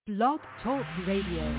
Blog Talk Radio.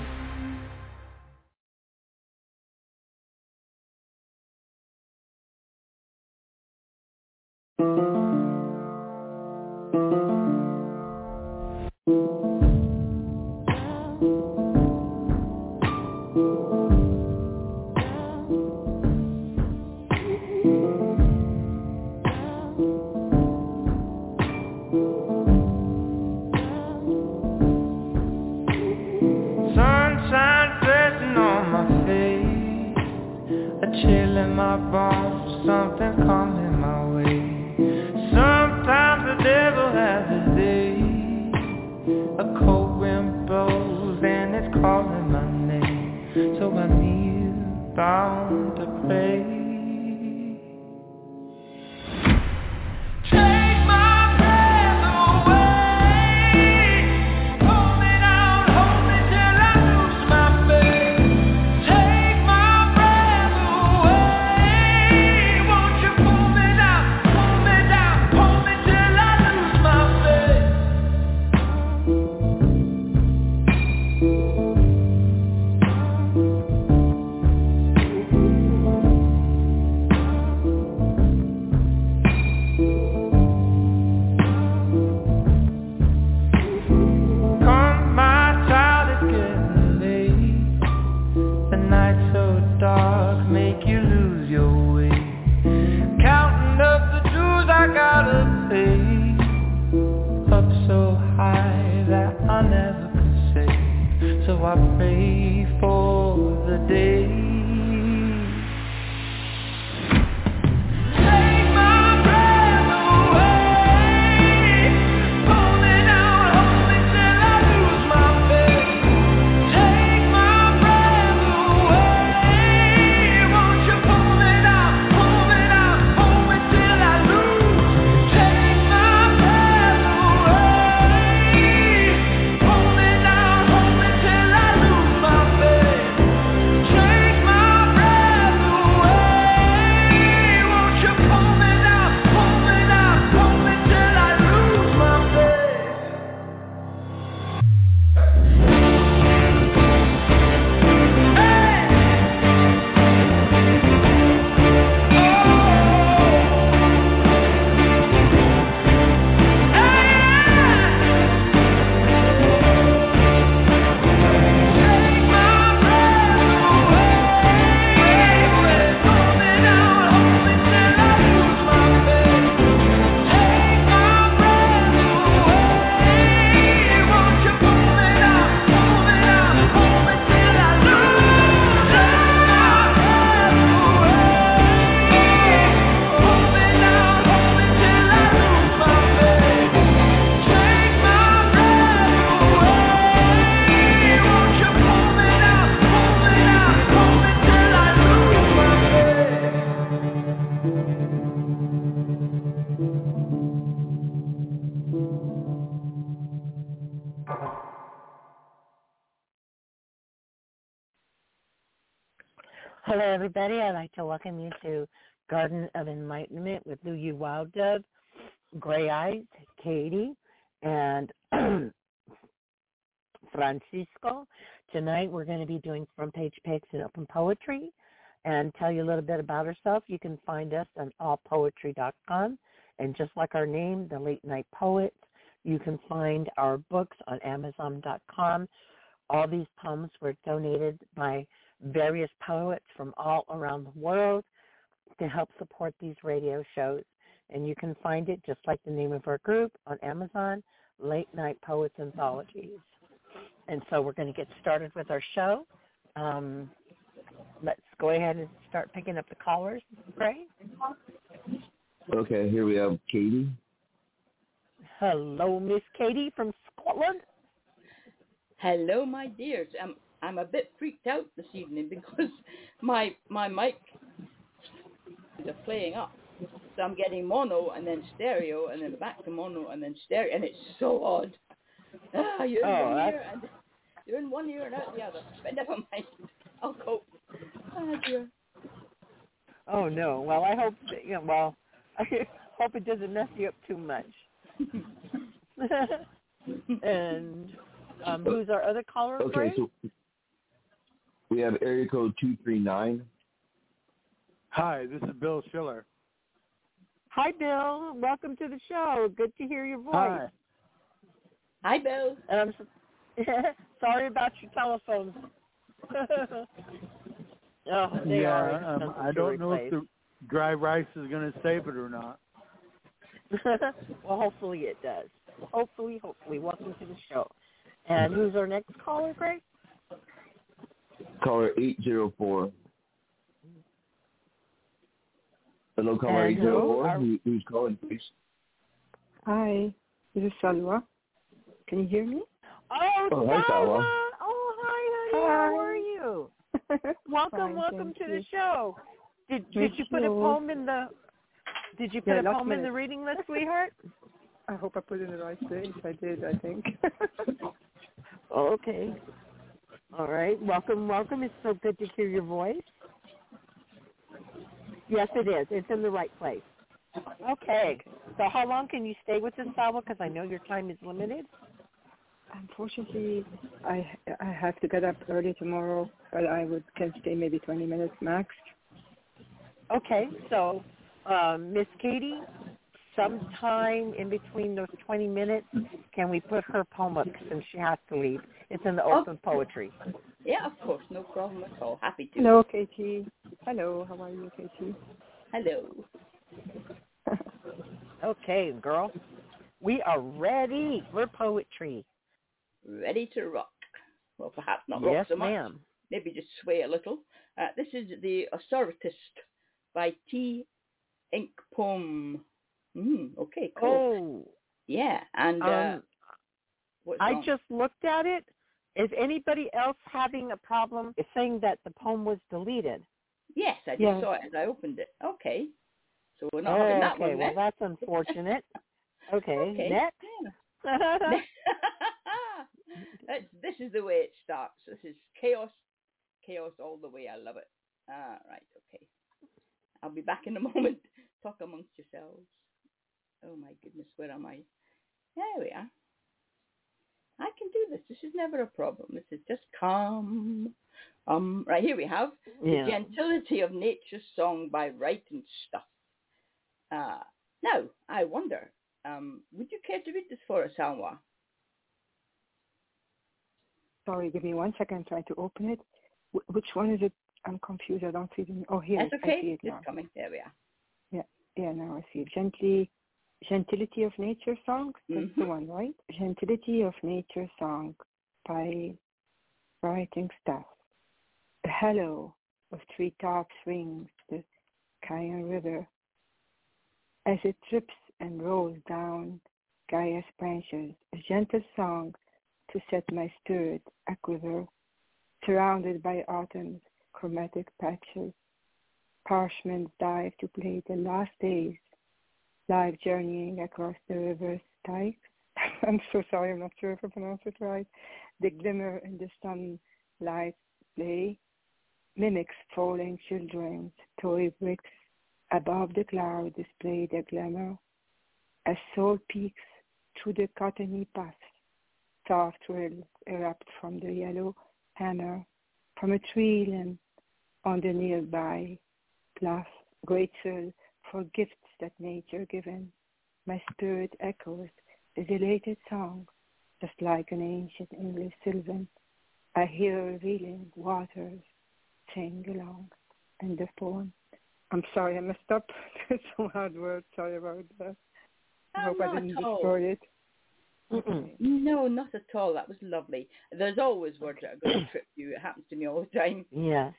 Hello, everybody. I'd like to welcome you to Garden of Enlightenment with Louie Wild Dove, Gray Eyes, Katie, and Francisco. Tonight we're going to be doing front page picks and open poetry and tell you a little bit about ourselves. You can find us on allpoetry.com. And just like our name, The Late Night Poets, you can find our books on amazon.com. All these poems were donated by various poets from all around the world to help support these radio shows. And you can find it, just like the name of our group, on Amazon, Late Night Poets Anthologies. And so we're going to get started with our show. Let's go ahead and start picking up the callers, Gray. Okay, here we have Katie. Hello, Miss Katie from Scotland. Hello, my dears. I'm a bit freaked out this evening because my mic is playing up. So I'm getting mono and then stereo and then back to mono and then stereo, and it's so odd. You're in one ear and out the other. But never mind. I'll cope. Oh, dear. Oh, no. Well, I hope that, I hope it doesn't mess you up too much. And Who's our other caller? Okay, Greg? so we have area code 239. Hi, this is Bill Schiller. Hi, Bill. Welcome to the show. Good to hear your voice. Hi. Hi, Bill. And I'm sorry about your telephones. They are expensive I don't know replace. if the dry rice is going to save it or not. Well, hopefully it does. Hopefully. Welcome to the show. And who's our next caller, Greg? Caller 804. Hello, caller And 804. Who's calling, please? Hi, this is Salwa. Can you hear me? Oh, hi, Salwa. Oh, hi, honey. Hi. How are you? Welcome Fine, to the you. show. Did Thank you put a you. poem in the? Did you put a last poem in the minute. reading list, sweetheart? I hope I put it in the right place. I did, I think. Okay. All right. Welcome. It's so good to hear your voice. Yes, it is. It's in the right place. Okay. So how long can you stay with us, Salwa? Because I know your time is limited. Unfortunately, I have to get up early tomorrow, but can stay maybe 20 minutes max. Okay. So, Miss Katie, sometime in between those 20 minutes, can we put her poem up since she has to leave? It's in the open poetry. Yeah, of course, no problem at all. Happy to. Hello, Katie. Hello, how are you, Katie? Hello. Okay, girl. We are ready for poetry. Ready to rock. Well, perhaps not Yes, rock so much. ma'am. Maybe just sway a little. This is The Authorist by T. Ink poem. Okay, cool. Oh. Yeah, and I just looked at it. Is anybody else having a problem saying that the poem was deleted? Yes, I just saw it as I opened it. Okay. So we're not having that one Okay, well, then. that's unfortunate. Okay, next. Yeah. This is the way it starts. This is chaos all the way. I love it. Right, okay. I'll be back in a moment. Talk amongst yourselves. Oh my goodness, where am I? There we are. I can do this. This is never a problem. This is just calm. Right, here we have The Gentility of Nature's Song by Wright and Stuff. Now, I wonder, would you care to read this for us, Salwa? Sorry, give me 1 second. I'm trying to open it. Which one is it? I'm confused. I don't see it. Oh, here. That's okay. I see it now. It's coming. There we are. Yeah, now I see it. Gentility of Nature Song? That's the one, right? Gentility of Nature Song by Writing Stuff. The halo of treetops rings the Cayenne River as it trips and rolls down Gaia's branches, a gentle song to set my spirit aquiver, surrounded by autumn's chromatic patches. Parchments dive to play the last days, live journeying across the river's dikes. I'm so sorry, I'm not sure if I pronounced it right. The glimmer in the sunlight play mimics falling children's toy bricks. Above the cloud display their glamour as soul peaks through the cottony paths. Soft rills erupt from the yellow hammer from a tree limb on the nearby bluff, grateful for gifts that nature given. My spirit echoes the elated song, just like an ancient English sylvan. I hear revealing waters sing along in the poem. I'm sorry, I messed up. It's a hard word. Sorry about that. I hope I didn't destroy it. No, not at all. That was lovely. There's always words that are going to trip you. It happens to me all the time. Yes.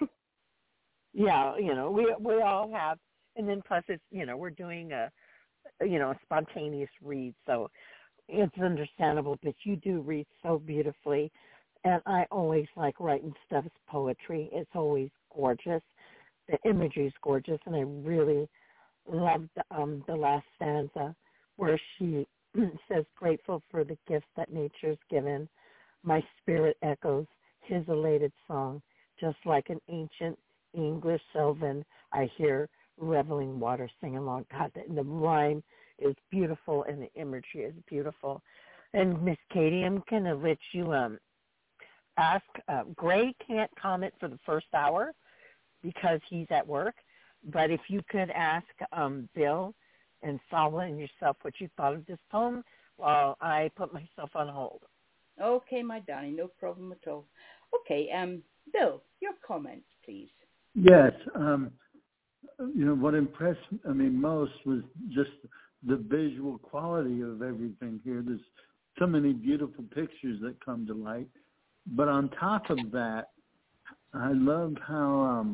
Yeah, we all have, and then plus it's we're doing a spontaneous read, so it's understandable. But you do read so beautifully, and I always like writing Stuff's poetry. It's always gorgeous. The imagery is gorgeous, and I really loved the last stanza where she says, "Grateful for the gifts that nature's given. My spirit echoes his elated song, just like an ancient English sylvan. I hear reveling water sing along." God, the rhyme is beautiful, and the imagery is beautiful. And Miss Katie, I'm going to let you ask. Gray can't comment for the first hour because he's at work. But if you could ask Bill and Salwa and yourself what you thought of this poem while I put myself on hold. Okay, my darling, no problem at all. Okay, Bill, your comments, please. Yes. What impressed me most was just the visual quality of everything here. There's so many beautiful pictures that come to light. But on top of that, I love how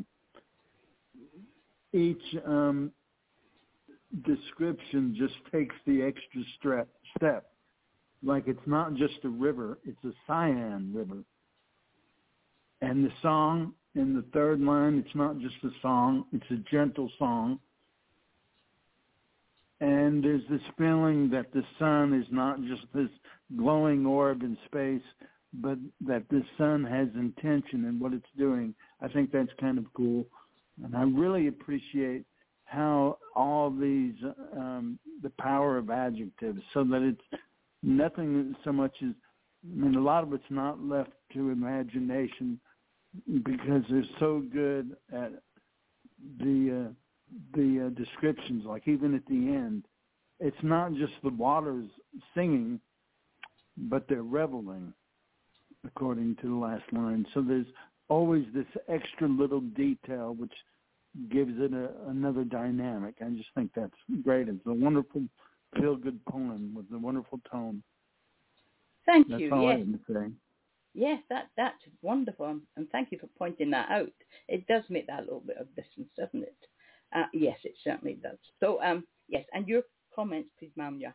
each description just takes the extra step. Like it's not just a river, it's a cyan river. And the song in the third line, it's not just a song, it's a gentle song. And there's this feeling that the sun is not just this glowing orb in space, but that the sun has intention in what it's doing. I think that's kind of cool. And I really appreciate how all these, the power of adjectives, so that it's nothing so much as, a lot of it's not left to imagination because they're so good at the descriptions. Like even at the end, it's not just the waters singing, but they're reveling, according to the last line. So there's always this extra little detail which gives it another dynamic. I just think that's great. It's a wonderful, feel-good poem with a wonderful tone. Thank That's you. all I Yes. can say. Yes, that's wonderful, and thank you for pointing that out. It does make that little bit of distance, doesn't it? Yes, it certainly does. So, yes, and your comments, please, Mamya.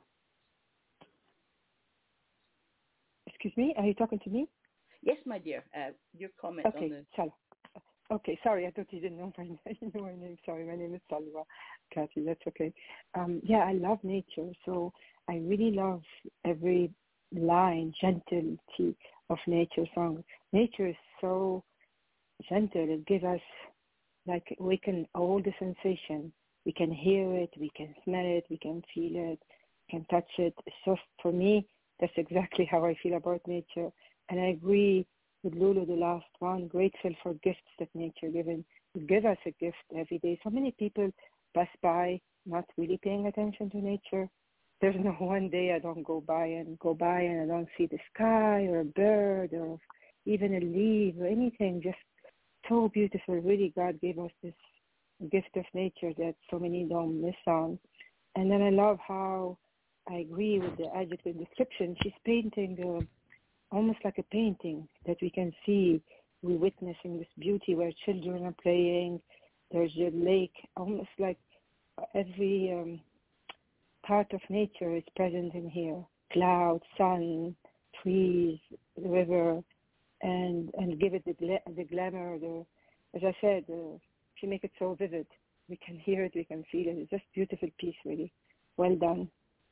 Excuse me, are you talking to me? Yes, my dear. Your comments on Okay, the... Salwa. Okay, sorry, I thought you didn't know my name. Sorry, my name is Salwa, Kathy, that's okay. Yeah, I love nature, so I really love every line, gentility of nature song. Nature is so gentle. It gives us, like, we can, all the sensation. We can hear it, we can smell it, we can feel it, we can touch it. It's just, for me, that's exactly how I feel about nature. And I agree with Lulu, the last one, grateful for gifts that nature given. It gives us a gift every day. So many people pass by not really paying attention to nature. There's no one day I don't go by and I don't see the sky or a bird or even a leaf or anything. Just so beautiful. Really, God gave us this gift of nature that so many don't miss on. And then I love how I agree with the adjective description. She's painting almost like a painting that we can see. We're witnessing this beauty where children are playing. There's a lake, almost like every part of nature is present in here. Clouds, sun, trees, the river, and give it the glamour. As I said, she make it so vivid. We can hear it, we can feel it. It's just a beautiful piece, really. Well done.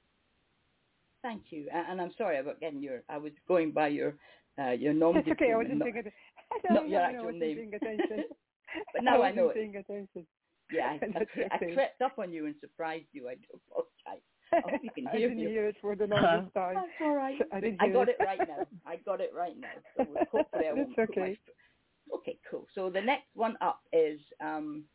Thank you. And I'm sorry about getting I was going by your nom. It's okay, I wasn't paying attention. Not your actual name. But now I know it. Paying attention. Yeah, I crept up on you and surprised you. I do apologize. I hope you can hear me. I didn't hear it for the longest time. That's all right. I got it right now. So hopefully I won't That's okay. Okay, cool. So the next one up is... And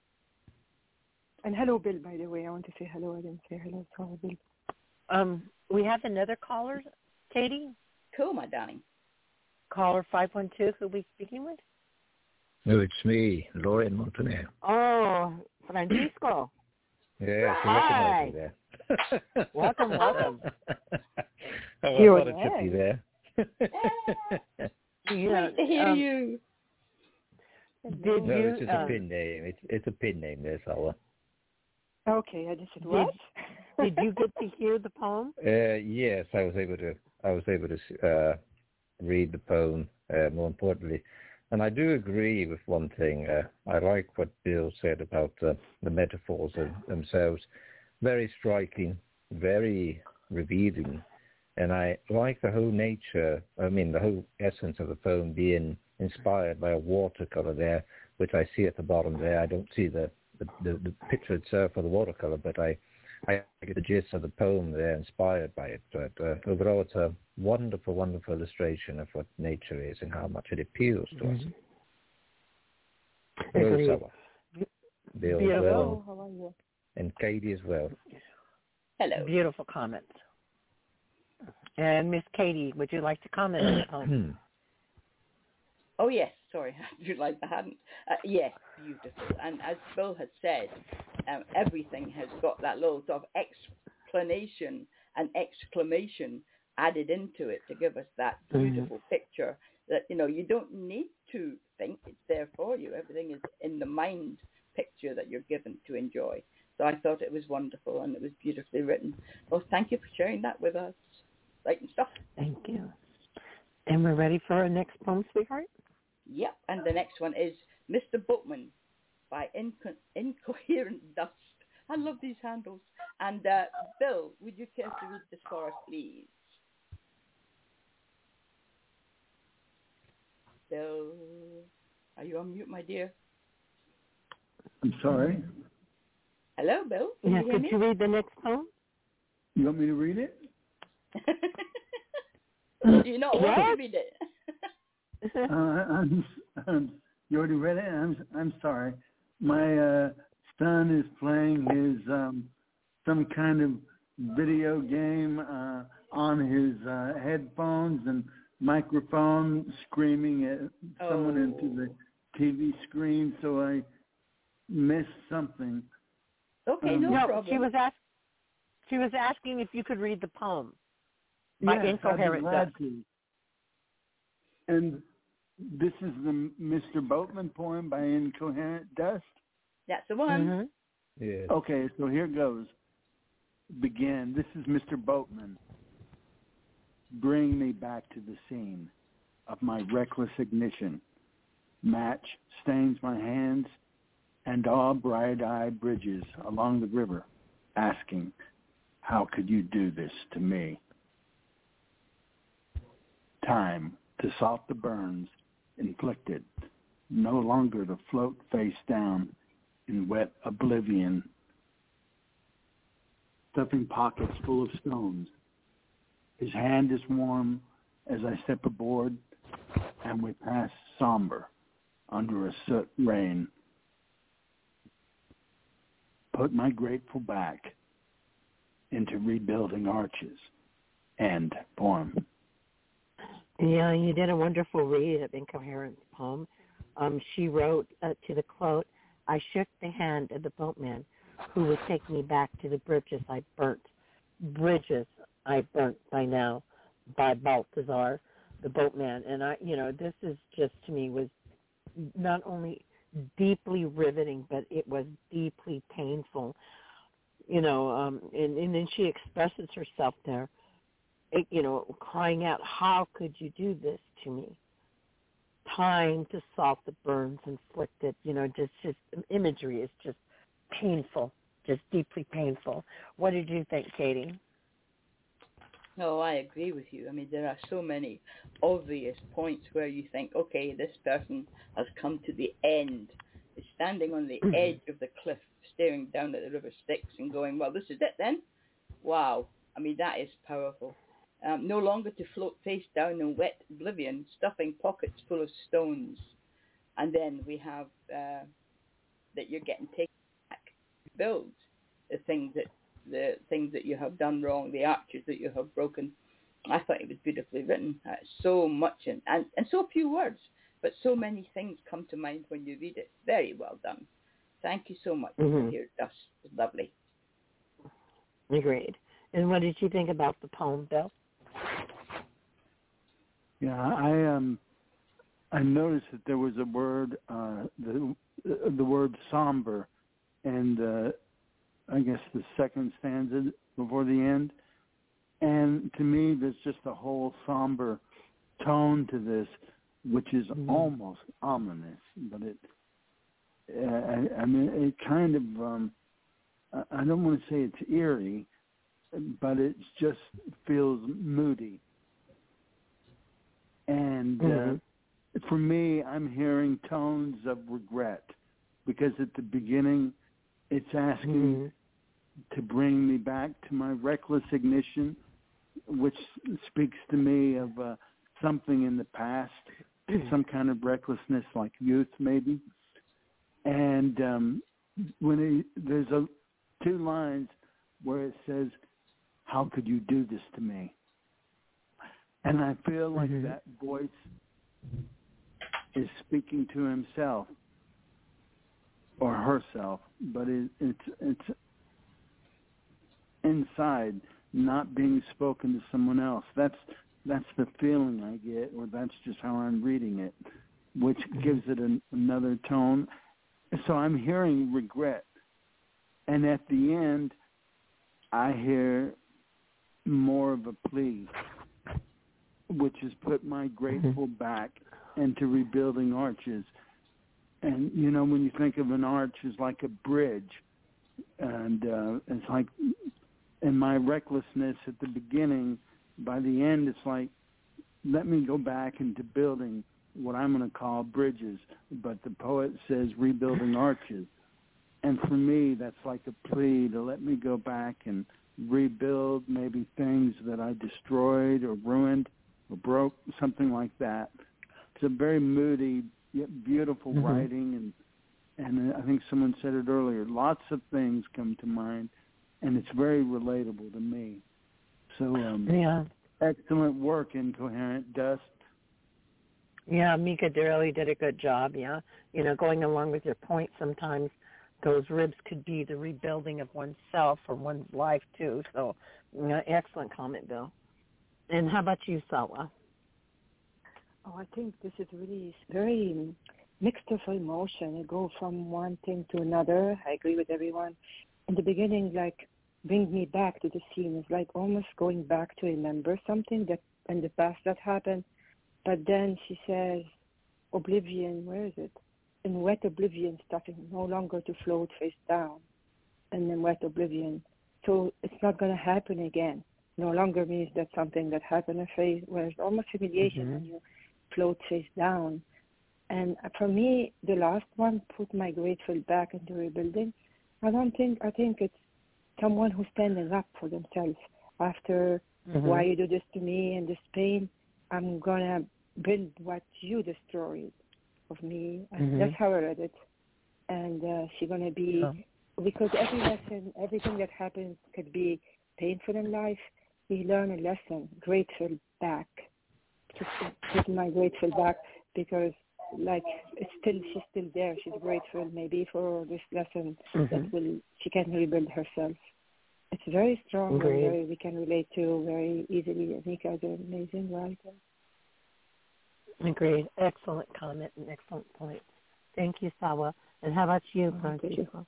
hello, Bill, by the way. I want to say hello. I didn't say hello. Sorry, Bill. We have another caller, Katie. Cool, my darling. Caller 512, who are we speaking with? No, it's me, Lauren Montaner. Oh, Francisco. Yes, hi. There. Welcome. Oh, I You're thought it should be there. Great to hear you. It's just a pin name. It's a pin name there, Salwa. Okay, I just said what? Did you get to hear the poem? Yes, I was able to read the poem. More importantly, and I do agree with one thing. I like what Bill said about the metaphors themselves. Very striking, very revealing, and I like the whole nature. The whole essence of the poem being inspired by a watercolor there, which I see at the bottom there. I don't see the picture itself or the watercolor, but I I get the gist of the poem there, inspired by it. But overall, it's a wonderful, wonderful illustration of what nature is and how much it appeals to us. Bill as well, how are you? and Katie as well. Hello. Beautiful comments. And Miss Katie, would you like to comment on the poem? Oh, yes. Sorry, I hadn't. Yes, beautiful. And as Bill had said, everything has got that little sort of explanation and exclamation added into it to give us that beautiful picture that, you don't need to think. It's there for you. Everything is in the mind picture that you're given to enjoy. So I thought it was wonderful and it was beautifully written. Well, thank you for sharing that with us. Light and stuff. Thank you. And we're ready for our next poem, sweetheart? Yep, and the next one is Mr. Boatman by Incoherent Dust. I love these handles. And Bill, would you care to read this for us, please? Bill, are you on mute, my dear? I'm sorry? Hello, Bill? Can Yeah, you hear could me? you read the next poem? You want me to read it? Do you not want to read it? You already read it? I'm sorry. My son is playing his some kind of video game on his headphones and microphone, screaming at someone into the TV screen, so I missed something. Okay, no problem. She was asking if you could read the poem by Incoherent Dust. And this is the Mr. Boatman poem by Incoherent Dust? That's the one. Mm-hmm. Yeah. Okay, so here goes. Begin. This is Mr. Boatman. Bring me back to the scene of my reckless ignition. Match stains my hands and all bright-eyed bridges along the river, asking, how could you do this to me? Time to salt the burns inflicted, no longer to float face down in wet oblivion, stuffing pockets full of stones. His hand is warm as I step aboard, and we pass somber under a soot rain. Put my grateful back into rebuilding arches. End poem. Yeah, you did a wonderful read of Incoherent's poem. She wrote to the quote, I shook the hand of the boatman who would take me back to the bridges I burnt. Bridges I burnt by now by Balthazar, the boatman. And this is just, to me, was not only deeply riveting, but it was deeply painful. And then she expresses herself there, crying out, how could you do this to me? Time to salt the burns inflicted, just imagery is just painful, just deeply painful. What did you think, Katie? No, I agree with you. I mean, there are so many obvious points where you think, okay, this person has come to the end, is standing on the edge of the cliff, staring down at the river Styx and going, well, this is it then? Wow. I mean, that is powerful. No longer to float face down in wet oblivion, stuffing pockets full of stones. And then we have that you're getting taken back to build the things that you have done wrong, the arches that you have broken. I thought it was beautifully written. So much and so few words, but so many things come to mind when you read it. Very well done. Thank you so much, dear Dust. It's lovely. Agreed. And what did you think about the poem, Bill? Yeah, I noticed that there was a word, the word somber, and I guess the second stanza before the end. And to me, there's just a whole somber tone to this, which is almost ominous. But it kind of, I don't want to say it's eerie, but it just feels moody. And for me, I'm hearing tones of regret, because at the beginning, it's asking, to bring me back to my reckless ignition, which speaks to me of something in the past, some kind of recklessness like youth maybe. And there's two lines where it says, "How could you do this to me?" And I feel like that voice is speaking to himself or herself, but it's inside, not being spoken to someone else. That's the feeling I get, or that's just how I'm reading it, which gives it another tone. So I'm hearing regret, and at the end, I hear more of a plea, which is put my grateful back into rebuilding arches. And, you know, when you think of an arch as like a bridge, and it's like, in my recklessness at the beginning, by the end, it's like, let me go back into building what I'm going to call bridges. But the poet says rebuilding arches. And for me, that's like a plea to let me go back and rebuild maybe things that I destroyed or ruined or broke, something like that. It's a very moody, yet beautiful writing, and I think someone said it earlier, lots of things come to mind, and it's very relatable to me. So excellent work, Incoherent Dust. Yeah, Mika really did a good job, yeah. You know, going along with your point, sometimes those ribs could be the rebuilding of oneself or one's life, too. So, excellent comment, Bill. And how about you, Sawa? Oh, I think this is really very mixed of emotion. I go from one thing to another. I agree with everyone. In the beginning, like, brings me back to the scene. It's like almost going back to remember something that in the past that happened. But then she says, oblivion, where is it? In wet oblivion, starting no longer to float face down. And then wet oblivion. So it's not going to happen again. No longer means that something that happened where it's almost humiliation when you float face down. And for me, the last one put my grateful back into rebuilding. I think it's someone who's standing up for themselves after why you do this to me and this pain. I'm going to build what you destroyed of me. And that's how I read it. And she's going to be, because every lesson, everything that happens could be painful in life. We learn a lesson, grateful back. Just put my grateful back because, like, she's still there. She's grateful maybe for this lesson that she can rebuild herself. It's very strong and very we can relate to very easily. I think as an amazing writer. Agreed. Excellent comment and excellent point. Thank you, Sawa. And how about you, Francisco?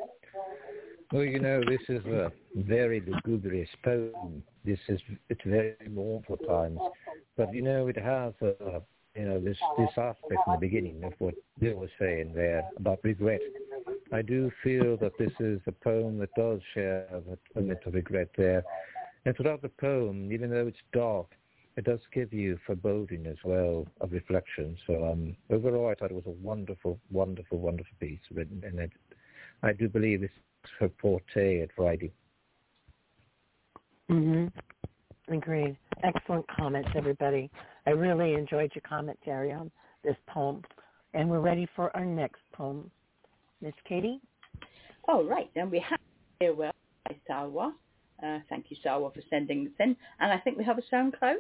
Well, you know, this is a very lugubrious poem. It's very mournful times, but you know, it has this aspect in the beginning of what Bill was saying there about regret. I do feel that this is a poem that does share that element of regret there, and throughout the poem, even though it's dark, it does give you foreboding as well of reflection. So overall, I thought it was a wonderful, wonderful, wonderful piece written, and I do believe this is her forte at writing. Agreed. Excellent comments, everybody. I really enjoyed your commentary on this poem. And we're ready for our next poem. Miss Katie? All right. And we have Farewell by Sawa. Thank you, Sawa, for sending this in. And I think we have a SoundCloud.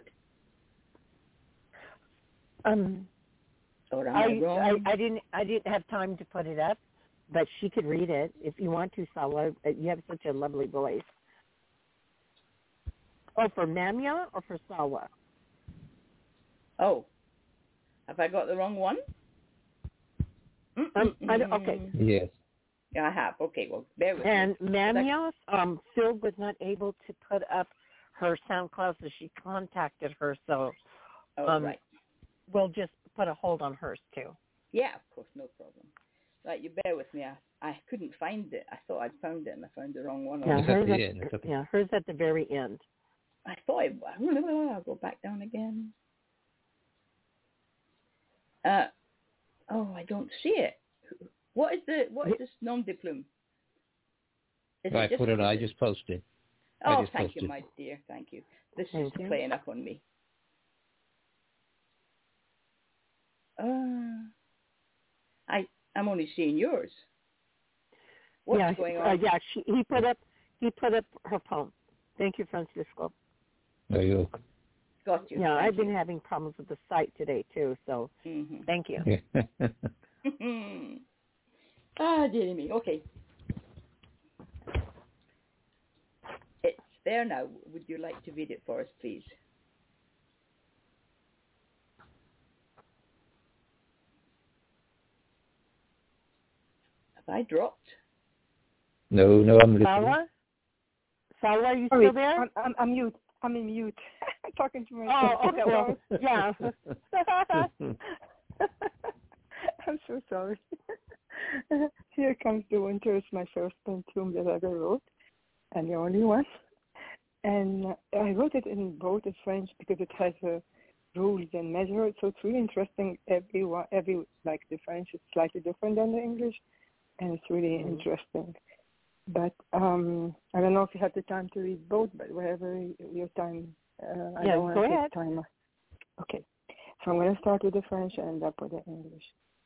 Or am I wrong? I didn't have time to put it up, but she could read it if you want to, Sawa. You have such a lovely voice. Oh, for Mamia or for Sawa? Oh, have I got the wrong one? Okay. Yes. Yeah, I have. Okay, well, bear with me. And Mamia, Phil was not able to put up her SoundCloud, so she contacted her. So right. We'll just put a hold on hers, too. Yeah, of course, no problem. Right, you bear with me. I couldn't find it. I thought I'd found it, and I found the wrong one. Yeah, hers at the very end. I thought I'll go back down again. I don't see it. What is this nom de plume? I put it. I just posted. Oh, thank you, my dear. Thank you. This is playing up on me. I'm only seeing yours. What's going on? He put up her poem. Thank you, Francisco. No, you're welcome. Got you. Yeah, I've been having problems with the site today too, so thank you. Dear me. Okay. It's there now. Would you like to read it for us, please? Have I dropped? No, I'm listening. Salwa, are you still there? I'm mute. I'm in mute. I'm talking to myself. Oh, okay. Well, yeah. I'm so sorry. Here Comes the Winter is my first poem that I ever wrote, and the only one. And I wrote it in both in French because it has rules and measures, so it's really interesting. Every like the French is slightly different than the English, and it's really interesting. But I don't know if you have the time to read both, but wherever your time, I don't want to take time. Okay, so I'm going to start with the French and end up with the English.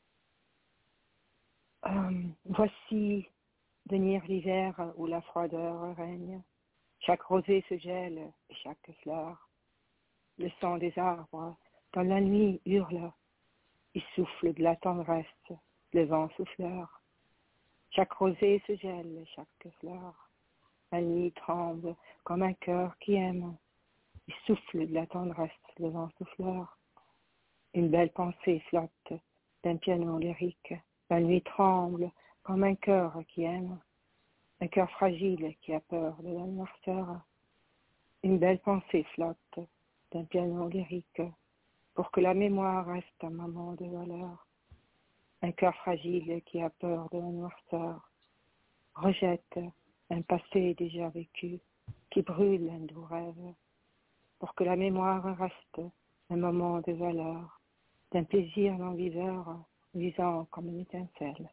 Voici venir l'hiver où la froideur règne. Chaque rosée se gèle et chaque fleur. Le son des arbres dans la nuit hurle. Il souffle de la tendresse, le vent souffleur. Chaque rosée se gèle, chaque fleur. La nuit tremble comme un cœur qui aime. Il souffle de la tendresse, le vent souffleur. Une belle pensée flotte d'un piano lyrique. La nuit tremble comme un cœur qui aime. Un cœur fragile qui a peur de la noirceur. Une belle pensée flotte d'un piano lyrique. Pour que la mémoire reste un moment de valeur. Un cœur fragile qui a peur de la noirceur rejette un passé déjà vécu qui brûle un doux rêve pour que la mémoire reste un moment de valeur, d'un plaisir non-viveur luisant comme une étincelle.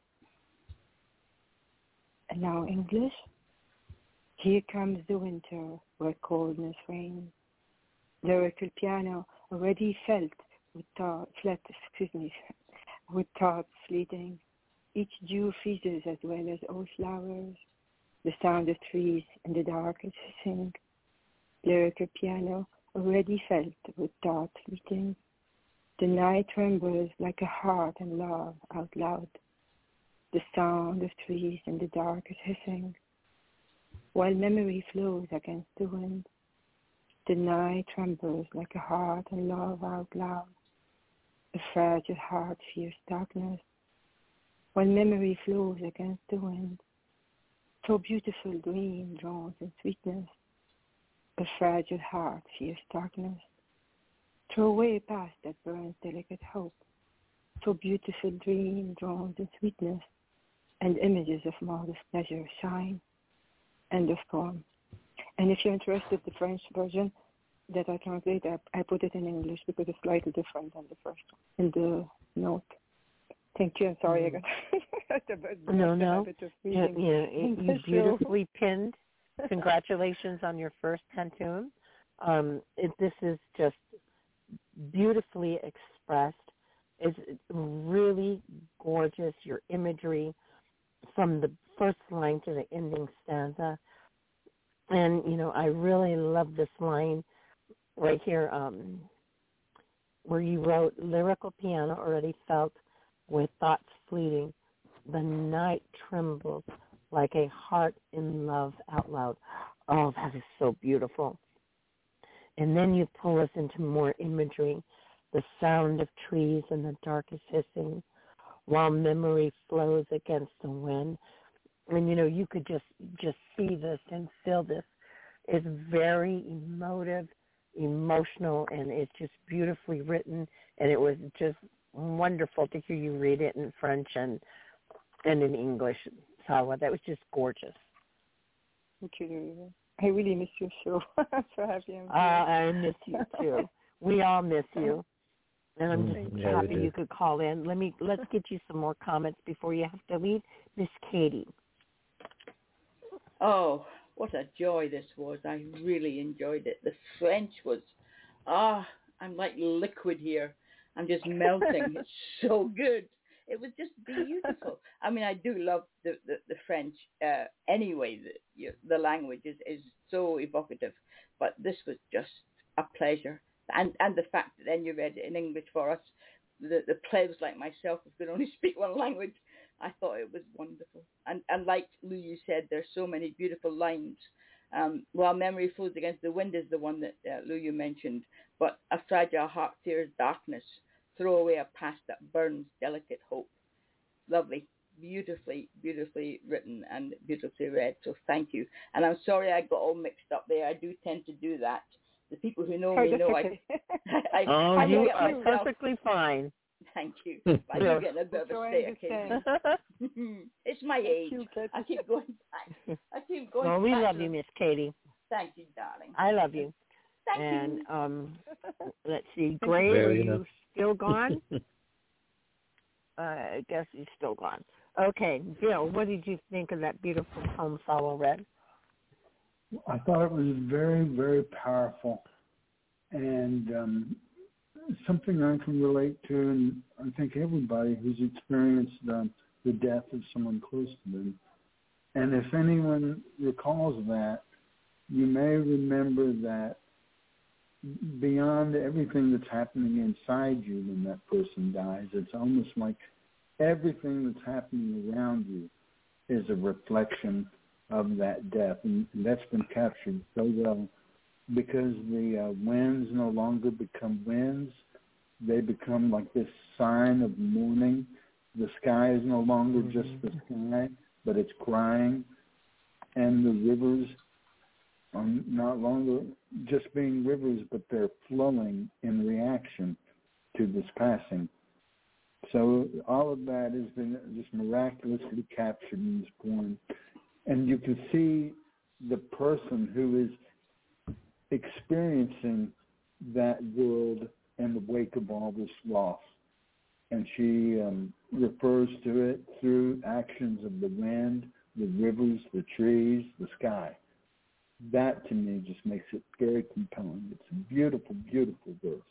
And now English. Here comes the winter where coldness reigns. Lyrical piano already felt with with thoughts fleeting. Each dew freezes as well as all flowers. The sound of trees in the dark is hissing. Lyrical piano already felt with thoughts fleeting. The night trembles like a heart in love out loud. The sound of trees in the dark is hissing. While memory flows against the wind. The night trembles like a heart in love out loud. A fragile heart fears darkness, while memory flows against the wind. So beautiful dream drowns in sweetness. A fragile heart fears darkness. Throw away past that burns delicate hope. So beautiful dream drowns in sweetness, and images of modest pleasure shine. End of poem. And if you're interested, the French version that I translate, I put it in English because it's slightly different than the first one in the note. Thank you. I'm sorry, I got No. You beautifully pinned. Congratulations on your first Pantone. This is just beautifully expressed. It's really gorgeous. Your imagery from the first line to the ending stanza. And, I really love this line right here where you wrote, lyrical piano already felt with thoughts fleeting. The night trembles like a heart in love out loud. Oh, that is so beautiful. And then you pull us into more imagery. The sound of trees in the dark is hissing while memory flows against the wind. And, you could just see this and feel this. It's very emotive, emotional, and it's just beautifully written. And it was just wonderful to hear you read it in French and in English, Salwa. That was just gorgeous. Thank you. I really miss your show. I'm so happy. I miss you too. We all miss you. And I'm just happy you could call in. Let's get you some more comments before you have to leave. Miss Katie. Oh, what a joy this was. I really enjoyed it. The French was, I'm like liquid here. I'm just melting. It's so good. It was just beautiful. I mean, I do love the French anyway. The language is so evocative. But this was just a pleasure. And the fact that then you read it in English for us, the plebs like myself who could only speak one language, I thought it was wonderful. And like Lou, you said, there's so many beautiful lines. While memory flows against the wind is the one that Lou, you mentioned. But a fragile heart fears darkness. Throw away a past that burns delicate hope. Lovely. Beautifully written and beautifully read. So thank you. And I'm sorry I got all mixed up there. I do tend to do that. The people who know me know okay. I you get are myself. perfectly fine. Thank you. I do get a bit of a state occasionally. It's my age. I keep going back. Well, we love you, Miss Katie. Thank you, darling. I love you. Thank you. Let's see. you. Gray, are Very you enough. still gone? I guess he's still gone. Okay, Bill, what did you think of that beautiful poem Sawa read? I thought it was very, very powerful, and something I can relate to, and I think everybody who's experienced the death of someone close to them. And if anyone recalls that, you may remember that beyond everything that's happening inside you when that person dies, it's almost like everything that's happening around you is a reflection of that death. And that's been captured so well because the winds no longer become winds. They become like this sign of mourning. The sky is no longer just the sky, but it's crying. And the rivers are not longer just being rivers, but they're flowing in reaction to this passing. So all of that has been just miraculously captured in this poem. And you can see the person who is experiencing that world in the wake of all this loss. And she refers to it through actions of the wind, the rivers, the trees, the sky. That, to me, just makes it very compelling. It's a beautiful, beautiful verse.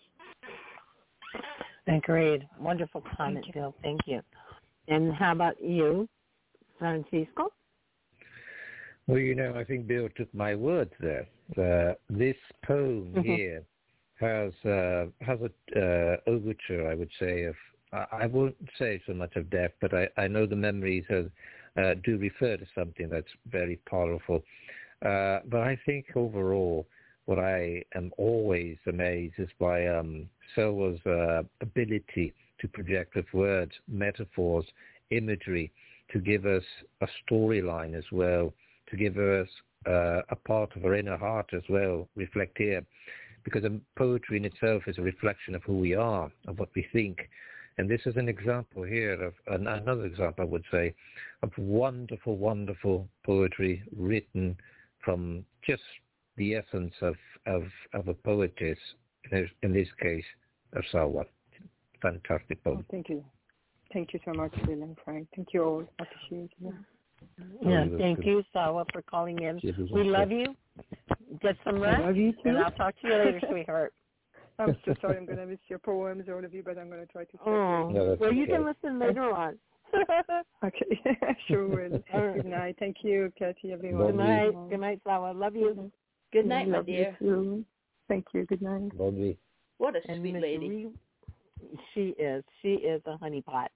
Agreed. Wonderful comment, Bill. Thank you. And how about you, Francisco? Well, I think Bill took my words there. This poem here has a overture, I would say, of, I won't say so much of death, but I know the memories do refer to something that's very powerful. But I think overall, what I am always amazed is by Selwa's ability to project with words, metaphors, imagery, to give us a storyline as well, to give us a part of our inner heart as well, reflect here. Because poetry in itself is a reflection of who we are, of what we think. And this is an example here of, another example I would say, of wonderful, wonderful poetry written from just the essence of a poetess, in this case, of Sawa. Fantastic poem. Oh, thank you. Thank you so much, Bill and Frank. Thank you all. Appreciate it. Yeah, thank you, Sawa, for calling in. We love you. Get some rest. I love you too. And I'll talk to you later, sweetheart. I'm so sorry I'm going to miss your poems, all of you, but I'm going to try to... Well, you can listen later on. Okay, sure will. Right. Good night. Thank you, Kathy, everyone. Good night. Good night, Sawa. Love you. Mm-hmm. Good night, my dear. You. Thank you. Good night. Lovely. What a sweet lady. She is. She is a honeypot.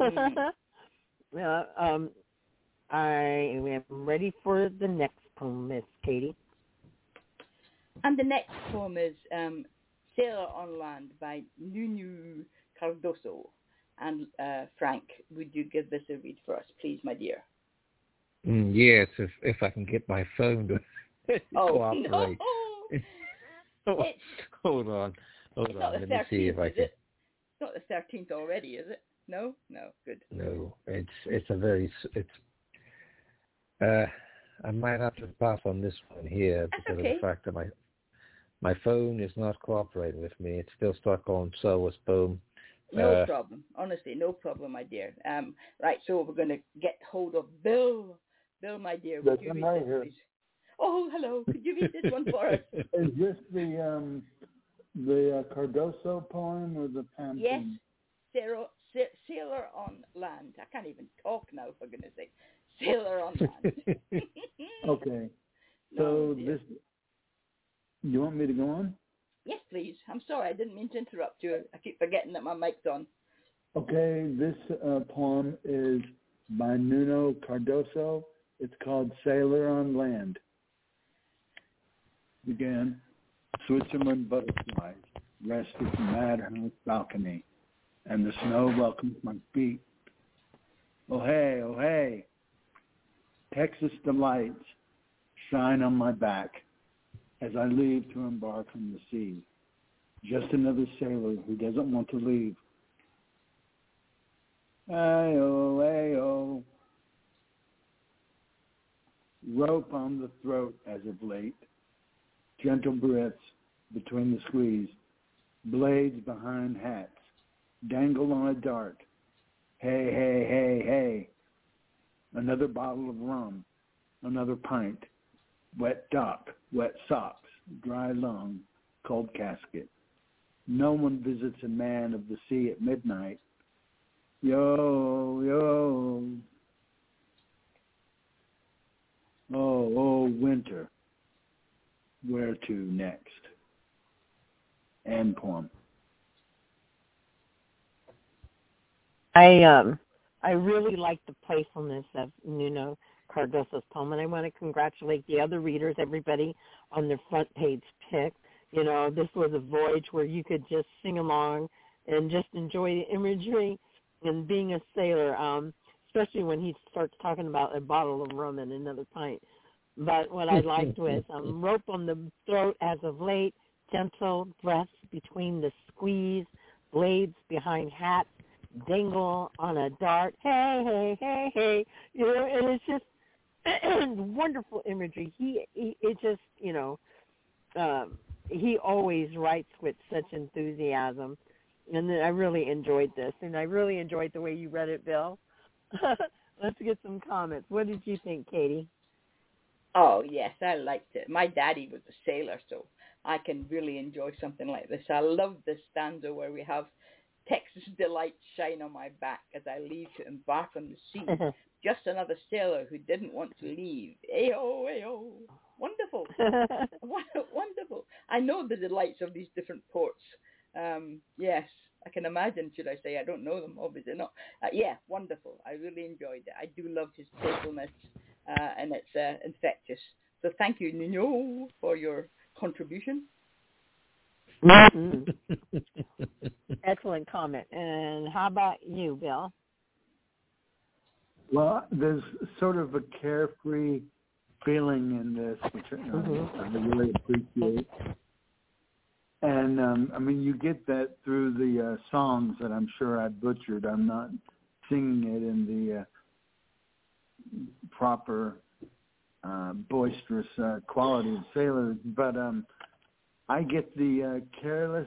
I am ready for the next poem, Miss Katie. And the next poem is Sailor on Land by Nunu Cardoso. And Frank, would you give this a read for us, please, my dear? Yes, if I can get my phone to cooperate. No. Hold on. Let me see if I can. It's not the 13th already, is it? No, good. No, it's a very I might have to pass on this one here because of the fact that my phone is not cooperating with me. It's still stuck on Sawa's poem. No problem. Honestly, no problem, my dear. Right, so we're going to get hold of Bill Bill, my dear, Yes, would you I'm read right this, here. please? Oh, hello. Could you read this one for us? Is this the Cardoso poem or the Pamphlet? Yes, Sailor on Land. I can't even talk now, for goodness sake. Sailor on Land. Okay. No, So this, you want me to go on? Yes, please. I'm sorry. I didn't mean to interrupt you. I keep forgetting that my mic's on. Okay, this poem is by Nuno Cardoso. It's called Sailor on Land. Again, Switzerland butterflies rest at the madhouse balcony, and the snow welcomes my feet. Oh hey, oh hey, Texas delights shine on my back as I leave to embark on the sea. Just another sailor who doesn't want to leave. Ayo, ayo. Rope on the throat as of late. Gentle breaths between the squeeze. Blades behind hats. Dangle on a dart. Hey, hey, hey, hey. Another bottle of rum. Another pint. Wet dock. Wet socks. Dry lung. Cold casket. No one visits a man of the sea at midnight. Yo, yo. Oh, oh, winter. Where to next? End poem. I really like the playfulness of Nuno Cardoso's poem, and I want to congratulate the other readers, everybody on their front page pick. You know, this was a voyage where you could just sing along and just enjoy the imagery and being a sailor, especially when he starts talking about a bottle of rum and another pint. But what I liked was rope on the throat as of late, gentle breaths between the squeeze, blades behind hats, dangle on a dart, hey, hey, hey, hey. You know, and it's just wonderful imagery. It just, you know, he always writes with such enthusiasm. And I really enjoyed this, and I really enjoyed the way you read it, Bill. Let's get some comments. What did you think, Katie? Oh, yes, I liked it. My daddy was a sailor, so I can really enjoy something like this. I love this stanza where we have Texas delight shine on my back as I leave to embark on the sea. Just another sailor who didn't want to leave. Ayo, ayo. Wonderful. Wonderful. I know the delights of these different ports. Yes, I can imagine, should I say. I don't know them, obviously not. Yeah, wonderful. I really enjoyed it. I do love his playfulness, and it's infectious. So thank you, Nuno, for your contribution. Mm-hmm. Excellent comment. And how about you, Bill? Well, there's sort of a carefree feeling in this, which I really appreciate. And, I mean, you get that through the songs that I'm sure I butchered. I'm not singing it in the proper boisterous quality of sailors, but I get the careless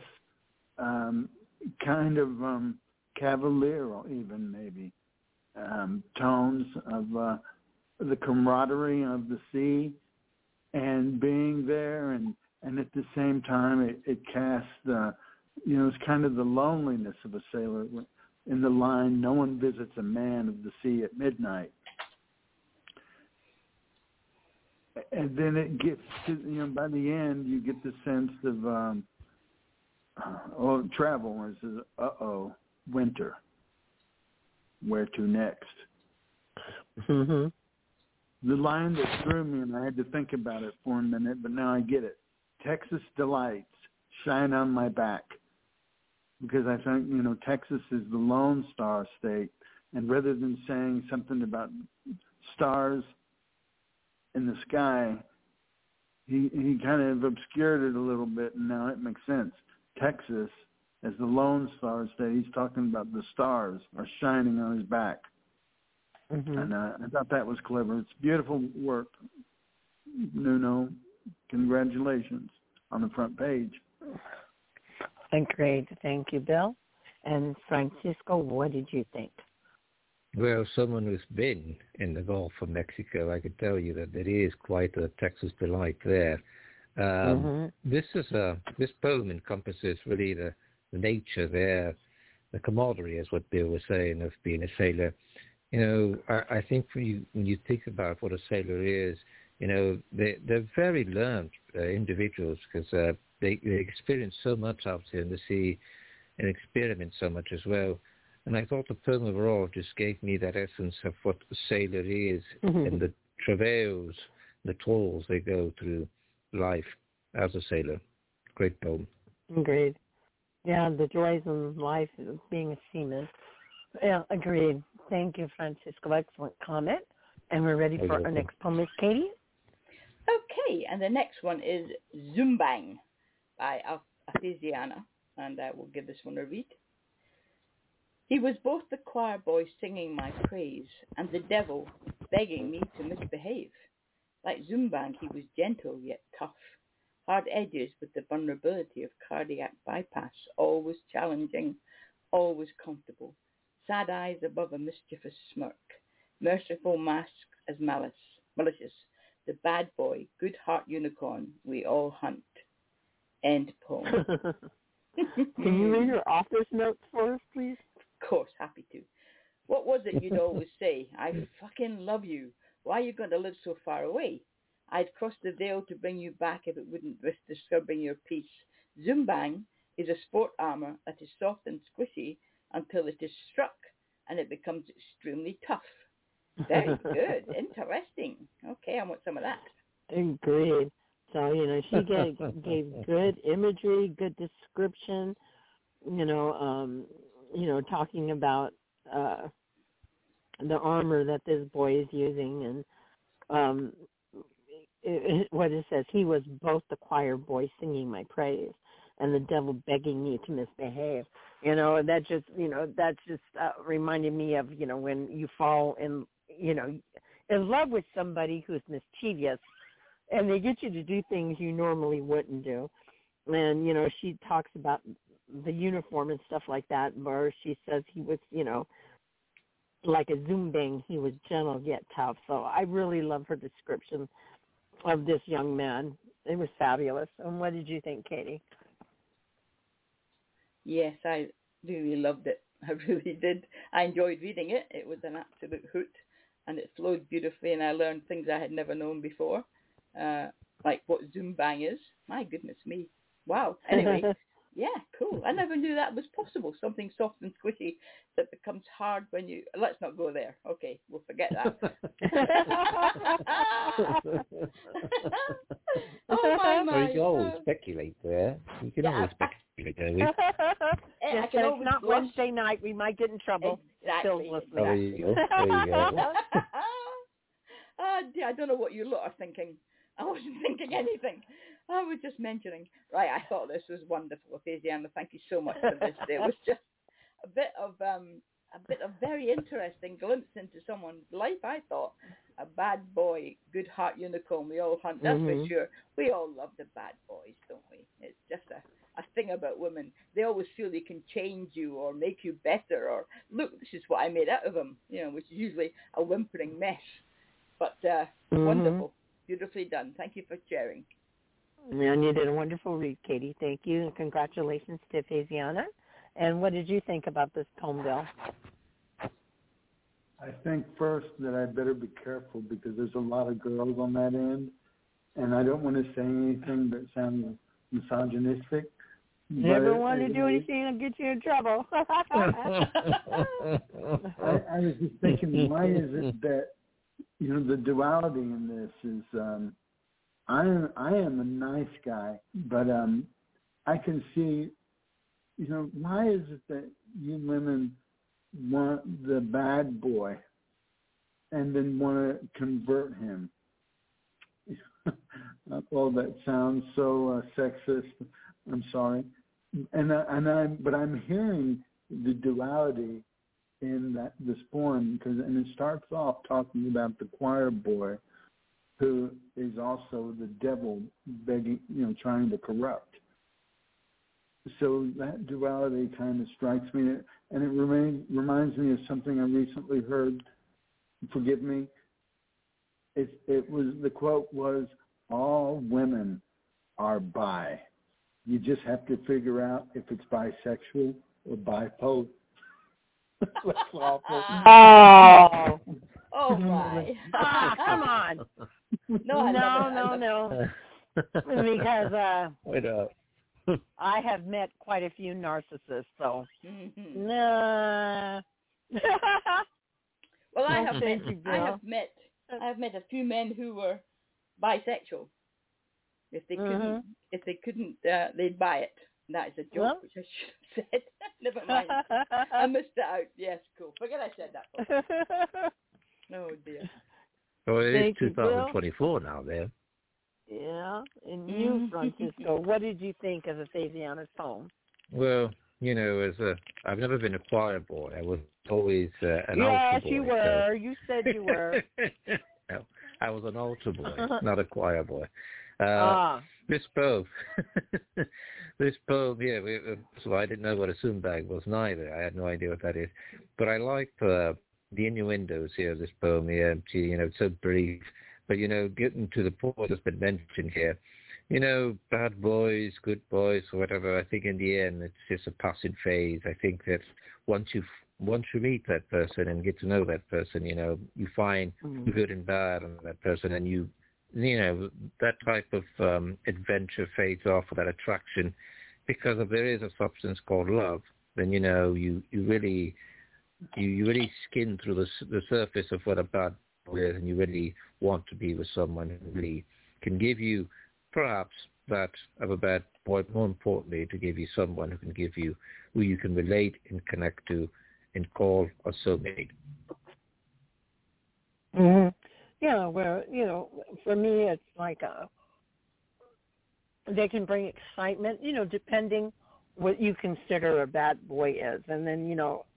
kind of cavalier, even maybe, tones of the camaraderie of the sea and being there, and at the same time it casts, it's kind of the loneliness of a sailor in the line, no one visits a man of the sea at midnight. And then it gets to, by the end, you get the sense of, travel, where it says, winter. Where to next? Mm-hmm. The line that threw me, and I had to think about it for a minute, but now I get it. Texas delights shine on my back. Because I think, Texas is the Lone Star State. And rather than saying something about stars in the sky, he kind of obscured it a little bit, and now it makes sense. Texas, as the Lone Star State, he's talking about the stars are shining on his back. Mm-hmm. And I thought that was clever. It's beautiful work, Nuno. Congratulations on the front page. Great. Thank you, Bill. And Francisco, what did you think? Well, someone who's been in the Gulf of Mexico, I could tell you that it is quite a Texas delight there. This poem encompasses really the nature there, the camaraderie, as what Bill was saying, of being a sailor. I think when you think about what a sailor is, they're very learned individuals because they experience so much out here in the sea and experiment so much as well. And I thought the poem overall just gave me that essence of what a sailor is and the travails, the toils they go through life as a sailor. Great poem. Agreed. Yeah, the joys in life of being a seaman. Yeah, agreed. Thank you, Francisco. Excellent comment. And we're ready for our next poem, Miss Katie. Okay, and the next one is Zumbang by Athesiana, and I will give this one a read. He was both the choir boy singing my praise and the devil begging me to misbehave. Like Zumbang, he was gentle yet tough, hard edges with the vulnerability of cardiac bypass, always challenging, always comfortable, sad eyes above a mischievous smirk, merciful masks as malicious, the bad boy, good heart unicorn, we all hunt. End poem. Can you read your author's notes for us, please? Of course, happy to. What was it you'd always say? I fucking love you. Why are you going to live so far away? I'd cross the veil to bring you back if it wouldn't risk disturbing your peace. Zumbang is a sport armor that is soft and squishy until it is struck and it becomes extremely tough. Very good. Interesting. Okay, I want some of that. Agreed. So, she gave good imagery, good description, talking about the armor that this boy is using. And what it says, he was both the choir boy singing my praise and the devil begging me to misbehave. That just reminded me of, when you fall in love with somebody who's mischievous and they get you to do things you normally wouldn't do. And, she talks about the uniform and stuff like that, where she says he was, like a Zumbang, he was gentle yet tough. So I really love her description of this young man. It was fabulous. And what did you think, Katie? Yes, I really loved it. I really did. I enjoyed reading it. It was an absolute hoot, and it flowed beautifully, and I learned things I had never known before, like what Zumbang is. My goodness me. Wow. Anyway, yeah, cool. I never knew that was possible. Something soft and squishy that becomes hard when you... Let's not go there. Okay, we'll forget that. Oh, my. Well, you can always speculate there. You can always speculate there. Yes, it's not Wednesday night. We might get in trouble. Exactly. There you go. I don't know what you lot are thinking. I wasn't thinking anything. I was just mentioning. Right, I thought this was wonderful, Athesiana. Thank you so much for this. It was just a bit of very interesting glimpse into someone's life, I thought. A bad boy, good heart unicorn, we all hunt, that's for sure. We all love the bad boys, don't we? It's just a thing about women. They always feel they can change you or make you better, or look, this is what I made out of them, which is usually a whimpering mess. But wonderful, beautifully done. Thank you for sharing. And you did a wonderful read, Katie. Thank you, and congratulations to Athesiana. And what did you think about this poem, Bill? I think first that I better be careful because there's a lot of girls on that end, and I don't want to say anything that sounds misogynistic. Never want to do anything that'll get you in trouble. I was just thinking, why is it that, the duality in this is, I am a nice guy, but I can see, why is it that you women want the bad boy and then want to convert him? Well, that sounds so sexist. I'm sorry. But I'm hearing the duality in this poem and it starts off talking about the choir boy who is also the devil begging, trying to corrupt. So that duality kind of strikes me. and it reminds me of something I recently heard. Forgive me. The quote was, "All women are bi. You just have to figure out if it's bisexual or bipolar." That's awful. Oh my! Come on. No. Because Wait up. I have met quite a few narcissists, so nah. Well, I have met a few men who were bisexual. If they couldn't, they'd buy it. That is a joke, Well. which I should have said. Never mind. I missed it out. Yes, cool. Forget I said that. Oh dear. Well, it Thank is you, 2024 now, there. Yeah, and you, Francisco, what did you think of the Fabiana's poem? Well, I've never been a choir boy. I was always an altar Yes, boy. you were. So. You said you were. No, I was an altar boy, not a choir boy. This poem, so I didn't know what a sumbag was neither. I had no idea what that is. But I liked the innuendos here of this poem here. It's so brief. But, getting to the point that's been mentioned here, bad boys, good boys, or whatever, I think in the end it's just a passing phase. I think that once you meet that person and get to know that person, you find good and bad in that person, and that type of adventure fades off, or that attraction, because if there is a substance called love, then you really skin through the surface of what a bad boy is, and you really want to be with someone who really can give you perhaps that of a bad boy, more importantly, to give you someone who you can relate and connect to and call a soulmate. Mm-hmm. Yeah, where, for me it's like they can bring excitement, depending what you consider a bad boy is. And then,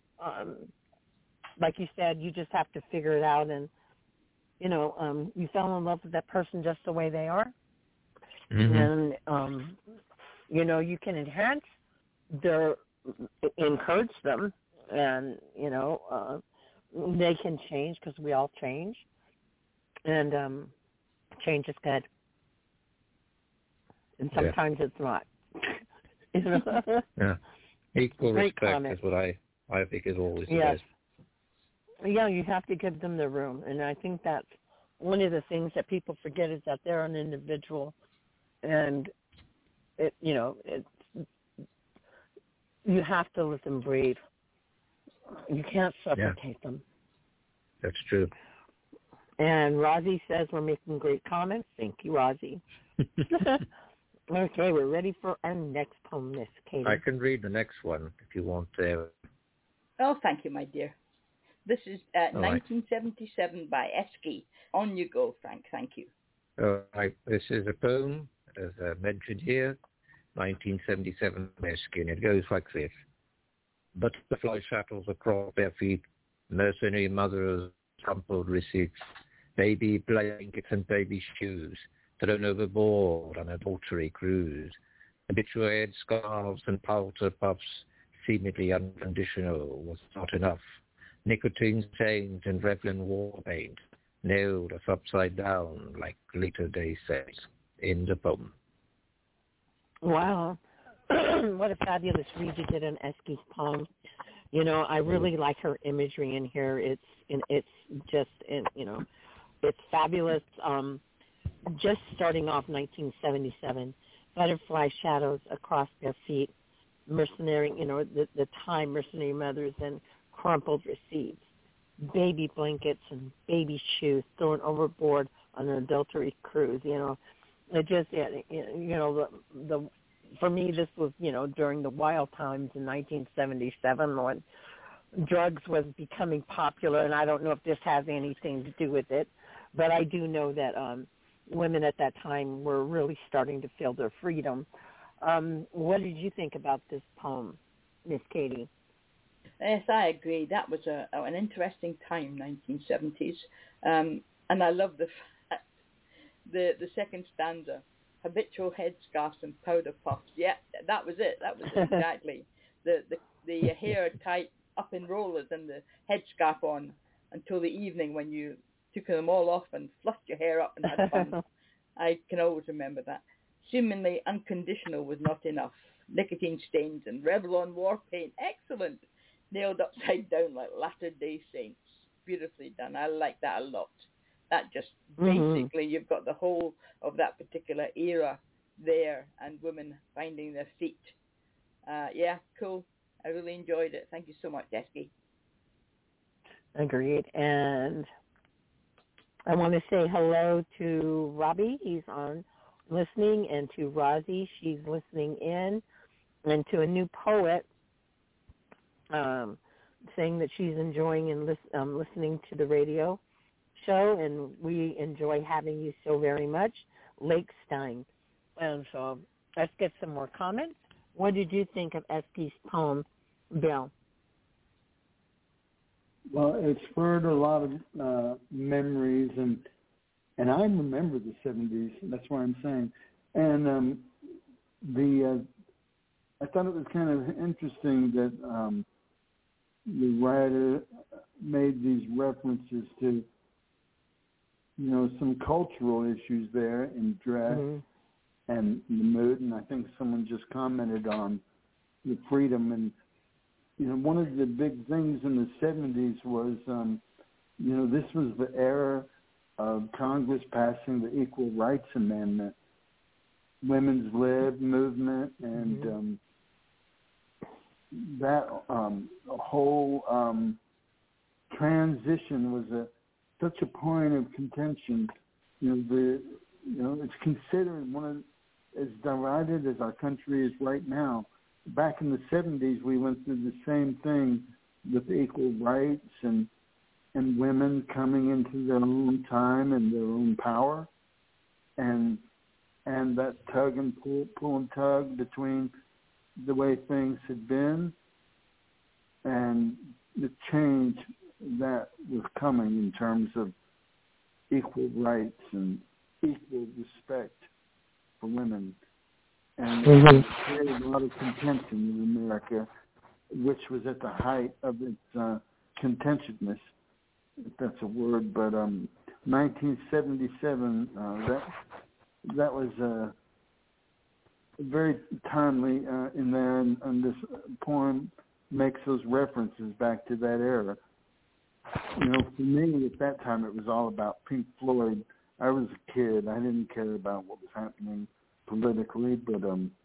like you said, you just have to figure it out, and, you fell in love with that person just the way they are. Mm-hmm. And, you can encourage them, and, they can change, because we all change. And change is good. And sometimes it's not. Yeah. Equal respect is what I think is always the best. Yeah, you have to give them the room. And I think that's one of the things that people forget, is that they're an individual, and you have to let them breathe. You can't suffocate them. That's true. And Rozzy says we're making great comments. Thank you, Rozzy. Okay, we're ready for our next poem, Miss Katie. I can read the next one if you want to. Oh, thank you, my dear. This is 1977 by Esky. On you go, Frank. Thank you. This is a poem, as mentioned here, 1977 by Esky, and it goes like this. Butterfly shuttles across their feet, mercenary mothers, crumpled receipts, baby blankets and baby shoes, thrown overboard on a adultery cruise, habituated scarves and powder puffs, seemingly unconditional, was not enough. Nicotine stains and Revlon war paint nailed us upside down like later day says in the poem. Wow. What a fabulous read you did on Esky's poem. I really like her imagery in here. It's fabulous. Just starting off 1977, butterfly shadows across their feet, mercenary mothers and crumpled receipts, baby blankets and baby shoes thrown overboard on an adultery cruise. For me, this was, during the wild times in 1977 when drugs was becoming popular, and I don't know if this has anything to do with it, but I do know that women at that time were really starting to feel their freedom. What did you think about this poem, Miss Katie? Yes, I agree. That was an interesting time, 1970s, and I love the fact, the second stanza, habitual headscarves and powder puffs. Yeah, that was it. That was it exactly. The hair tight up in rollers and the headscarf on until the evening when you took them all off and fluffed your hair up and had fun. I can always remember that. Seemingly unconditional was not enough. Nicotine stains and Revlon war paint. Excellent. Nailed upside down like Latter-day Saints. Beautifully done. I like that a lot. That just basically, you've got the whole of that particular era there and women finding their feet. Yeah, cool. I really enjoyed it. Thank you so much, Esky. Agreed. And I want to say hello to Robbie. He's on listening, and to Rosie. She's listening in, and to a new poet saying that she's enjoying and listening to the radio show, and we enjoy having you so very much, Lake Stein. And so let's get some more comments. What did you think of Esky's poem, Bill? Well, it spurred a lot of memories, and I remember the 70s. That's why I'm saying. And I thought it was kind of interesting that the writer made these references to, you know, some cultural issues there in dress and the mood. And I think someone just commented on the freedom. And, you know, one of the big things in the 70s was, you know, this was the era of Congress passing the Equal Rights Amendment, women's lib movement, and that whole transition was such a point of contention. You know, it's considered one of as divided as our country is right now. Back in the 70s, we went through the same thing with equal rights and women coming into their own time and their own power, and that tug and pull and tug between the way things had been and the change that was coming in terms of equal rights and equal respect for women. And it created a lot of contention in America, which was at the height of its contentiousness, if that's a word. But 1977, that was very timely in there, and this poem makes those references back to that era. You know, for me at that time, it was all about Pink Floyd. I was a kid. I didn't care about what was happening politically, but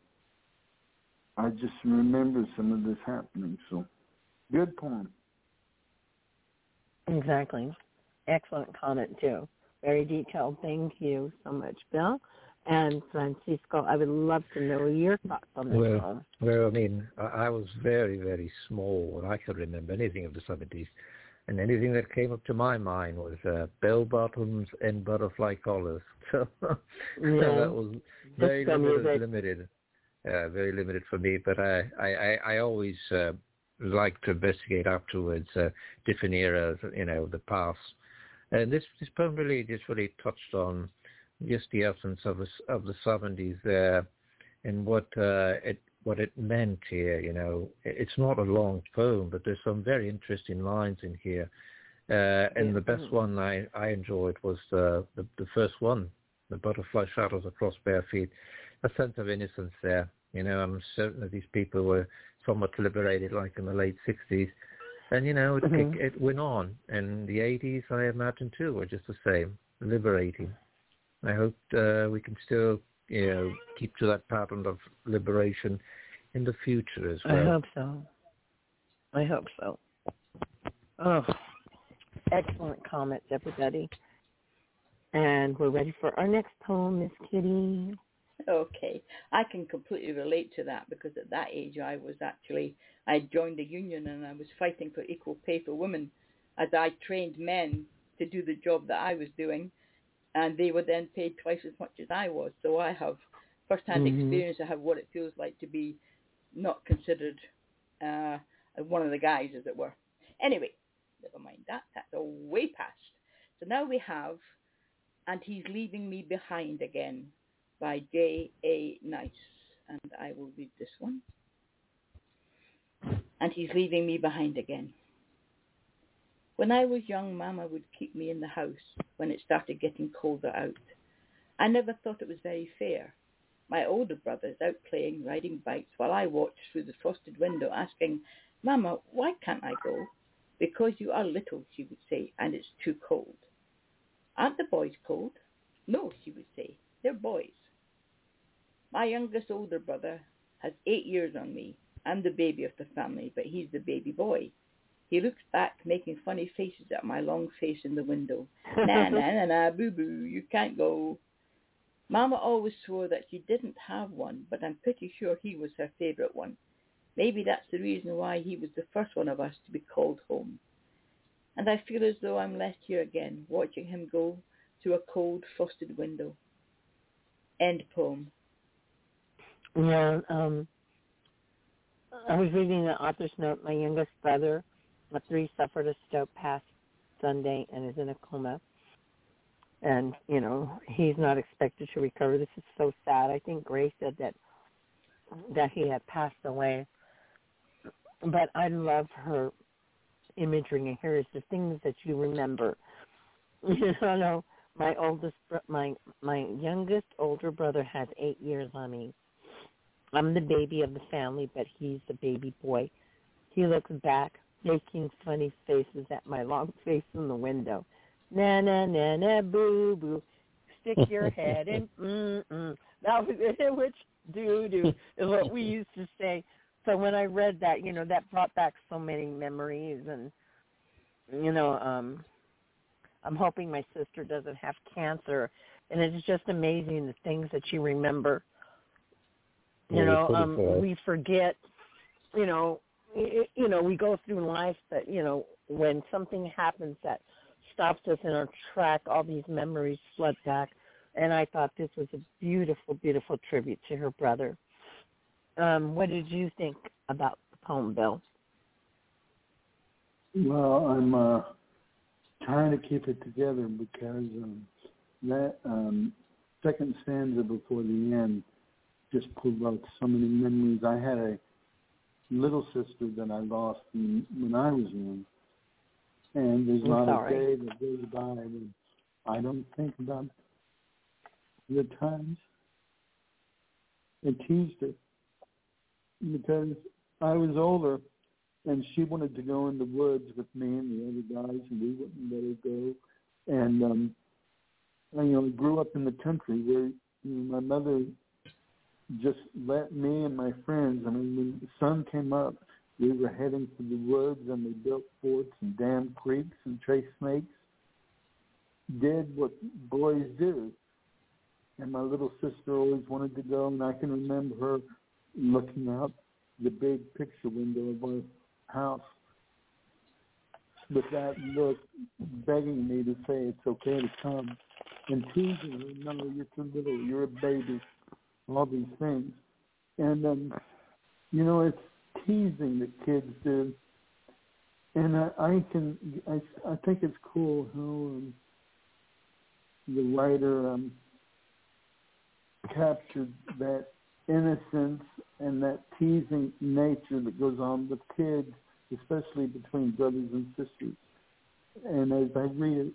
I just remember some of this happening. So, good poem. Exactly. Excellent comment, too. Very detailed. Thank you so much, Bill. And Francisco, I would love to know your thoughts on this poem. Well, I mean, I was very, very small when I could remember anything of the 70s. And anything that came up to my mind was bell bottoms and butterfly collars. So that was very limited for me. But I always like to investigate afterwards different eras, you know, the past. And this poem really touched on just the essence of the 70s there, and what it meant here. You know, it's not a long poem, but there's some very interesting lines in here. And the best one I enjoyed was the first one, the butterfly shadows across bare feet. A sense of innocence there. You know, I'm certain that these people were somewhat liberated, like in the late 60s. And, you know, it went on. And the 80s, I imagine, too, were just the same, liberating. I hope we can still, you know, keep to that pattern of liberation in the future as well. I hope so. Oh, excellent comments, everybody. And we're ready for our next poem, Miss Kitty. Okay. I can completely relate to that, because at that age I joined the union and I was fighting for equal pay for women, as I trained men to do the job that I was doing, and they were then paid twice as much as I was. So I have first-hand experience. I have what it feels like to be not considered one of the guys, as it were. Anyway, never mind that. That's all way past. So now we have And He's Leaving Me Behind Again by J.A. Nice. And I will read this one. and he's leaving me behind again. When I was young, Mama would keep me in the house when it started getting colder out. I never thought it was very fair. My older brother's out playing, riding bikes, while I watched through the frosted window asking, Mama, why can't I go? Because you are little, she would say, and it's too cold. Aren't the boys cold? No, she would say, they're boys. My youngest older brother has 8 years on me. I'm the baby of the family, but he's the baby boy. He looks back, making funny faces at my long face in the window. Na, na, na, na, boo-boo, you can't go. Mama always swore that she didn't have one, but I'm pretty sure he was her favourite one. Maybe that's the reason why he was the first one of us to be called home. And I feel as though I'm left here again, watching him go through a cold, frosted window. End poem. Yeah, I was reading the author's note. My youngest brother, a 3, suffered a stroke past Sunday and is in a coma. And, you know, he's not expected to recover. This is so sad. I think Grace said that he had passed away. But I love her imagery, and here is the things that you remember. You know, my youngest older brother has 8 years on me. I'm the baby of the family, but he's the baby boy. He looks back, making funny faces at my long face in the window. Na, na, na, na, boo, boo. Stick your head in, That was it, which doo-doo is what we used to say. So when I read that, you know, that brought back so many memories. And, you know, I'm hoping my sister doesn't have cancer. And it's just amazing the things that you remember. You know, we forget, you know, we go through life, but, you know, when something happens that stops us in our track, all these memories flood back. And I thought this was a beautiful, beautiful tribute to her brother. What did you think about the poem, Bill? Well, I'm trying to keep it together because that second stanza before the end just pulled out so many memories. I had a little sister that I lost when I was young, and there's not a day that goes by when I don't think about the times I teased her because I was older, and she wanted to go in the woods with me and the other guys, and we wouldn't let her go. And I grew up in the country where my mother just let me and my friends, I mean, when the sun came up, we were heading to the woods, and we built forts and dammed creeks and chased snakes, did what boys do. And my little sister always wanted to go, and I can remember her looking out the big picture window of our house with that look, begging me to say it's okay to come, and teasing her, no, you're too little, you're a baby, all these things. And, it's teasing that kids do. And I think it's cool how the writer captured that innocence and that teasing nature that goes on with kids, especially between brothers and sisters. And as I read it,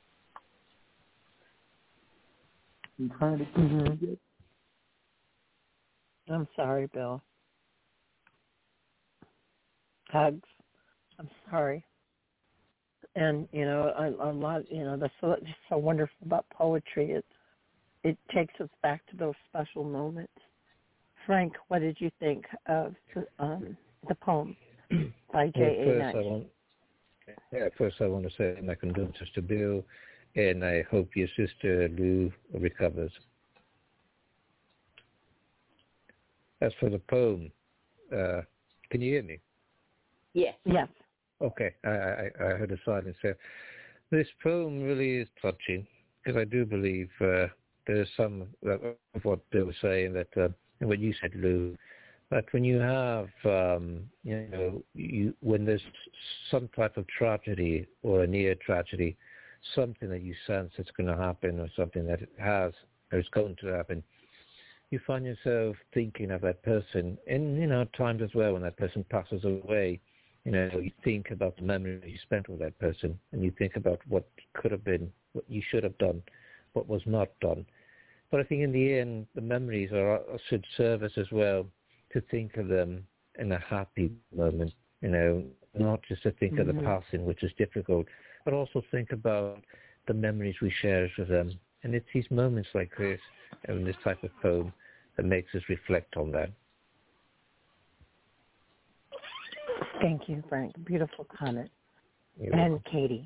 I'm trying to keep it. I'm sorry, Bill. Hugs. I'm sorry. And, a lot, that's just so wonderful about poetry. It takes us back to those special moments. Frank, what did you think of the poem by J.A. Knight? First I want to say my condolences to Bill, and I hope your sister Lou recovers. As for the poem, can you hear me? Yes. Yes. Okay, I heard a silence there. This poem really is touching, because I do believe there's some of what Bill was saying, that and what you said, Lou, that when you have, when there's some type of tragedy or a near tragedy, something that you sense it's going to happen or something that it has or is going to happen, you find yourself thinking of that person, and times as well when that person passes away. You think about the memory you spent with that person, and you think about what could have been, what you should have done, what was not done. But I think in the end, the memories should serve us as well to think of them in a happy moment, not just to think of the passing, which is difficult, but also think about the memories we share with them. And it's these moments like this, and this type of poem, that makes us reflect on that. Thank you, Frank. Beautiful comment. And Katie.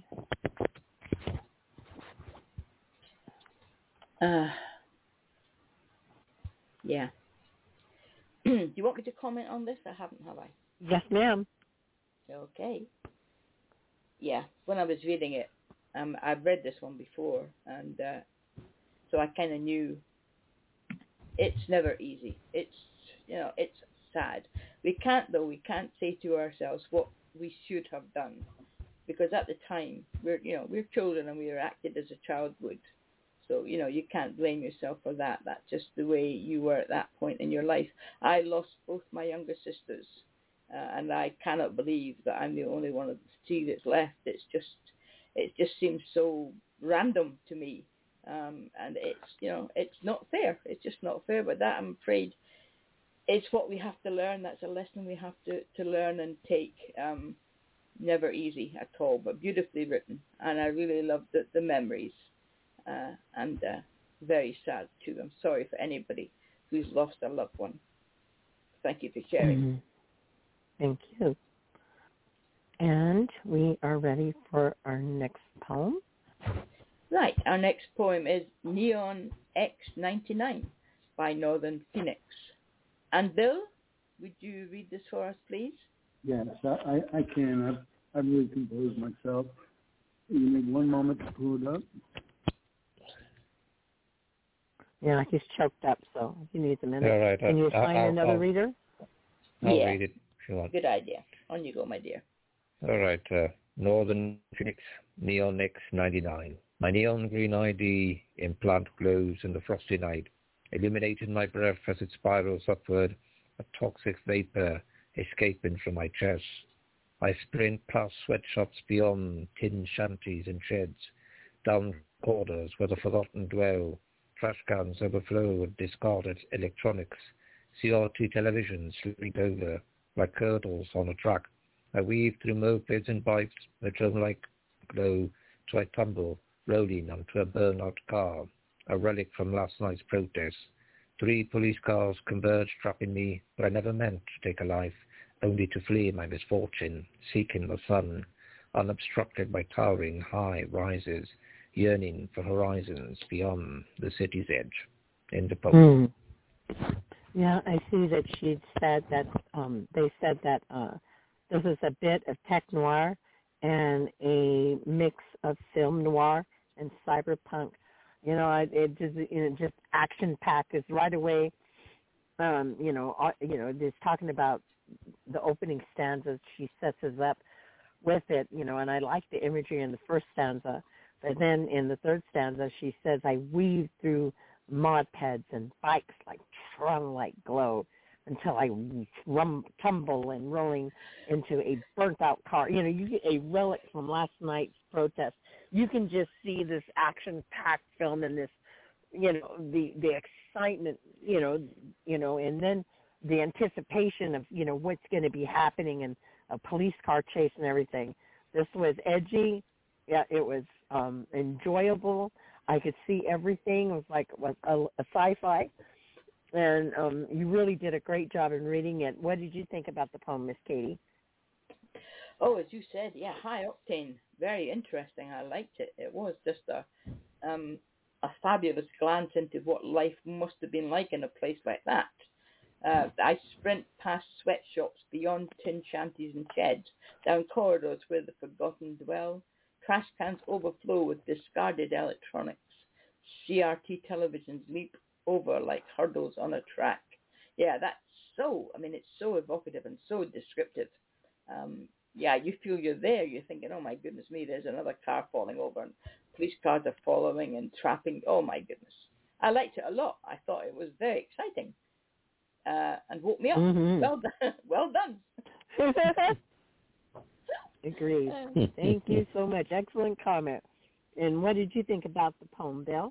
Yeah. Do you want me to comment on this? I haven't, have I? Yes, ma'am. Okay. Yeah, when I was reading it, I've read this one before, and so I kind of knew it's never easy. It's it's sad. We can't say to ourselves what we should have done, because at the time we're children and we are acted as a child would. So you can't blame yourself for that. That's just the way you were at that point in your life. I lost both my younger sisters, and I cannot believe that I'm the only one of the two that's left. It just seems so random to me. And it's not fair. It's just not fair. But that, I'm afraid, it's what we have to learn. That's a lesson we have to learn and take. Never easy at all, but beautifully written. And I really loved the memories. And very sad too. I'm sorry for anybody who's lost a loved one. Thank you for sharing. Mm-hmm. Thank you. And we are ready for our next poem. Right, our next poem is Neon X99 by Northern Phoenix. And Bill, would you read this for us, please? Yes, I can. I've really composed myself. You need one moment to pull it up. Yeah, he's choked up, so he needs a minute. All right. Can you find another reader? I'll read it if you want. Good idea. On you go, my dear. All right. Northern Phoenix, Neon X99. My neon green ID implant glows in the frosty night, illuminating my breath as it spirals upward, a toxic vapor escaping from my chest. I sprint past sweatshops beyond, tin shanties and sheds, down corridors where the forgotten dwell. Trash cans overflow with discarded electronics. CRT televisions slid over like curdles on a track. I weave through mopeds and bikes that drone like glow, so I tumble, rolling onto a burnout car, a relic from last night's protest. 3 police cars converge, trapping me, but I never meant to take a life, only to flee my misfortune, seeking the sun, unobstructed by towering high rises, yearning for horizons beyond the city's edge. In the poem. Yeah, I see that she said that they said that this is a bit of tech noir and a mix of film noir and cyberpunk. It just action packed. Is right away. Just talking about the opening stanzas. She sets us up with it. And I like the imagery in the first stanza. But then in the third stanza, she says, I weave through mopeds and bikes like tron-like glow until I tumble and rolling into a burnt-out car. You get a relic from last night's protest. You can just see this action-packed film and this, the excitement, and then the anticipation of, what's going to be happening and a police car chase and everything. This was edgy. Yeah, it was enjoyable. I could see everything. It was like a sci-fi. And you really did a great job in reading it. What did you think about the poem, Miss Katie? Oh, as you said, yeah, high octane. Very interesting. I liked it. It was just a fabulous glance into what life must have been like in a place like that. I sprint past sweatshops, beyond tin shanties and sheds, down corridors where the forgotten dwell. Trash cans overflow with discarded electronics. CRT televisions leap over like hurdles on a track. Yeah, that's it's so evocative and so descriptive. You feel you're there. You're thinking, oh my goodness me, there's another car falling over and police cars are following and trapping. Oh my goodness. I liked it a lot. I thought it was very exciting and woke me up. Mm-hmm. Well done. Well done. Agreed. Thank you so much. Excellent comment. And what did you think about the poem, Bill?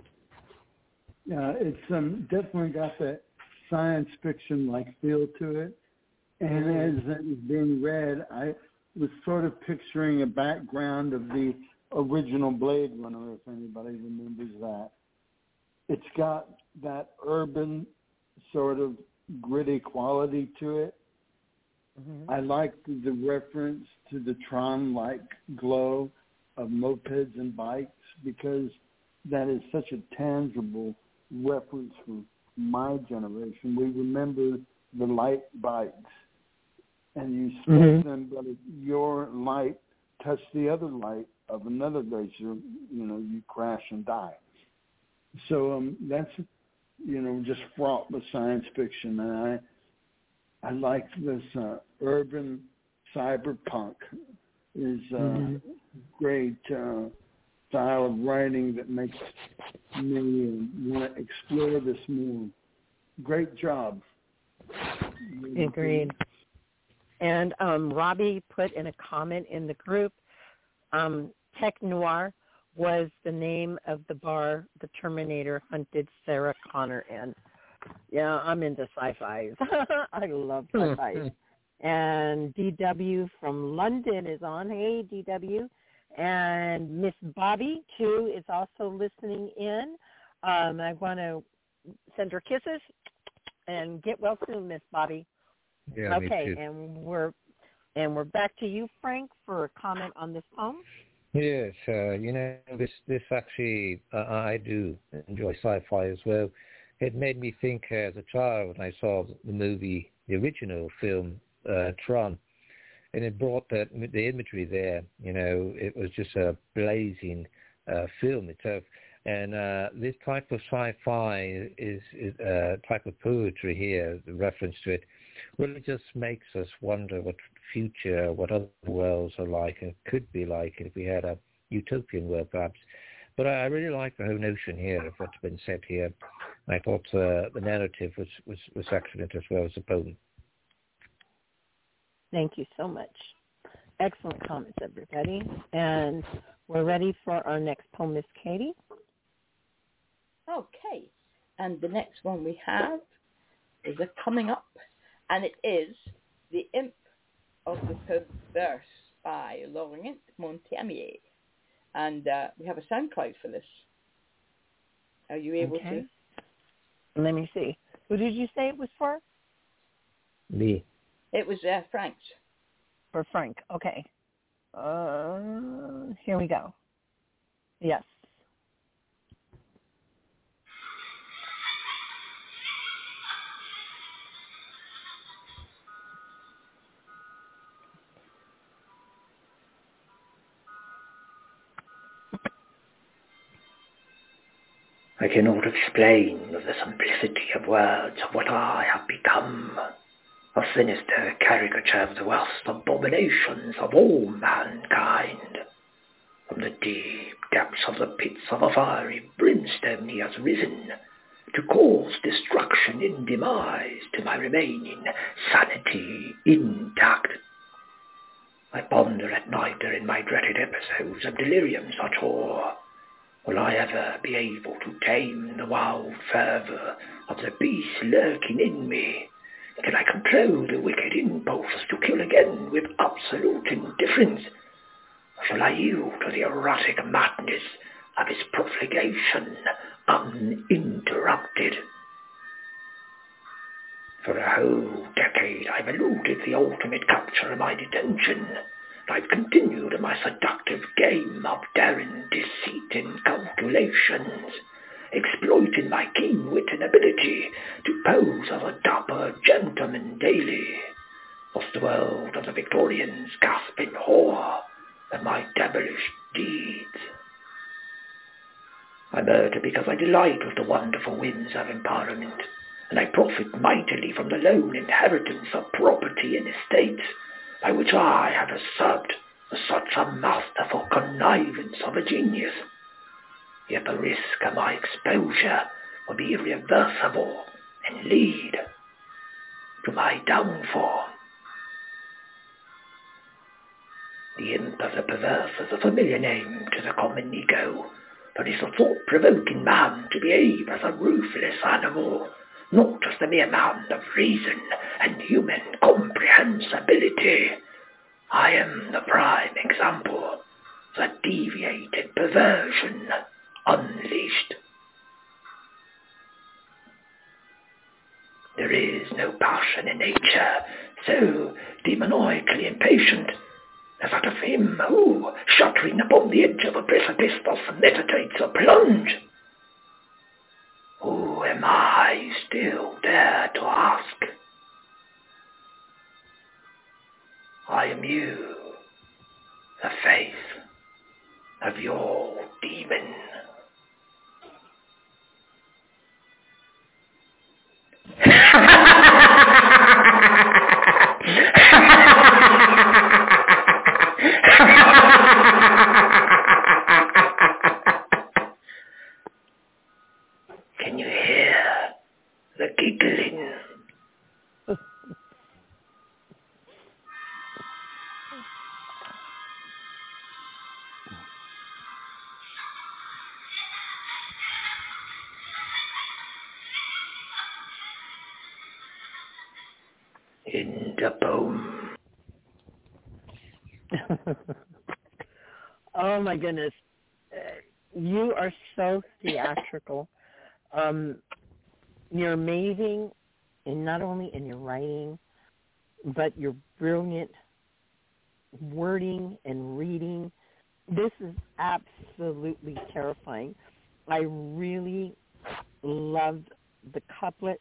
It's definitely got that science fiction-like feel to it. And as it was being read, I was sort of picturing a background of the original Blade Runner, if anybody remembers that. It's got that urban sort of gritty quality to it. Mm-hmm. I liked the reference to the Tron-like glow of mopeds and bikes because that is such a tangible reference for my generation. We remember the light bikes, and you spec them, but if your light touched the other light of another racer, you crash and die. So that's, just fraught with science fiction, and I like this urban cyberpunk is great style of writing that makes me want to explore this more. Great job. Agreed. And Robbie put in a comment in the group, Tech Noir was the name of the bar the Terminator hunted Sarah Connor in. Yeah, I'm into sci-fi. I love sci-fi. And DW from London is on. Hey, DW. And Miss Bobby, too, is also listening in. I want to send her kisses and get well soon, Miss Bobby. Yeah, okay, me too. and we're back to you, Frank, for a comment on this poem. Yes, this actually, I do enjoy sci-fi as well. It made me think as a child when I saw the movie, the original film, Tron, and it brought the imagery there. It was just a blazing film itself. And this type of sci-fi is type of poetry here, the reference to it, really just makes us wonder what future, what other worlds are like and could be like if we had a utopian world, perhaps. But I really like the whole notion here of what's been said here. I thought the narrative was excellent as well as the poem. Thank you so much. Excellent comments, everybody. And we're ready for our next poem, Miss Katie. Okay. And the next one we have is a coming up, and it is The Imp of the Perverse by Laurent Montagnier. And we have a SoundCloud for this. Are you able to? Let me see. Who did you say it was for? Me. It was Frank's. For Frank. Okay. Here we go. Yes. I cannot explain with the simplicity of words of what I have become, a sinister caricature of the worst abominations of all mankind. From the deep depths of the pits of a fiery brimstone he has risen, to cause destruction in demise to my remaining sanity intact. I ponder at night during my dreaded episodes of delirium such horror. Will I ever be able to tame the wild fervour of the beast lurking in me? Can I control the wicked impulse to kill again with absolute indifference? Or shall I yield to the erratic madness of his profligation uninterrupted? For a whole decade I've eluded the ultimate capture of my detention. I've continued in my seductive game of daring, deceit, and calculations, exploiting my keen wit and ability to pose as a dapper gentleman daily, whilst the world of the Victorians gasp in horror at my devilish deeds. I murder because I delight with the wonderful whims of empowerment, and I profit mightily from the lone inheritance of property and estates, by which I have usurped such a masterful connivance of a genius. yet the risk of my exposure will be irreversible and lead to my downfall. The imp of the perverse is a familiar name to the common ego, but is a thought-provoking man to behave as a ruthless animal, not as the mere man of reason and human comprehensibility. I am the prime example, the deviated perversion unleashed. There is no passion in nature so demoniacally impatient as that of him who, shuddering upon the edge of a precipice, thus meditates a plunge. Who am I still dare to ask? I am you, the faith of your demon. Can you hear the giggling? In the poem. Oh my goodness. You are so theatrical. You're amazing, and not only in your writing, but your brilliant wording and reading. This is absolutely terrifying. I really loved the couplet.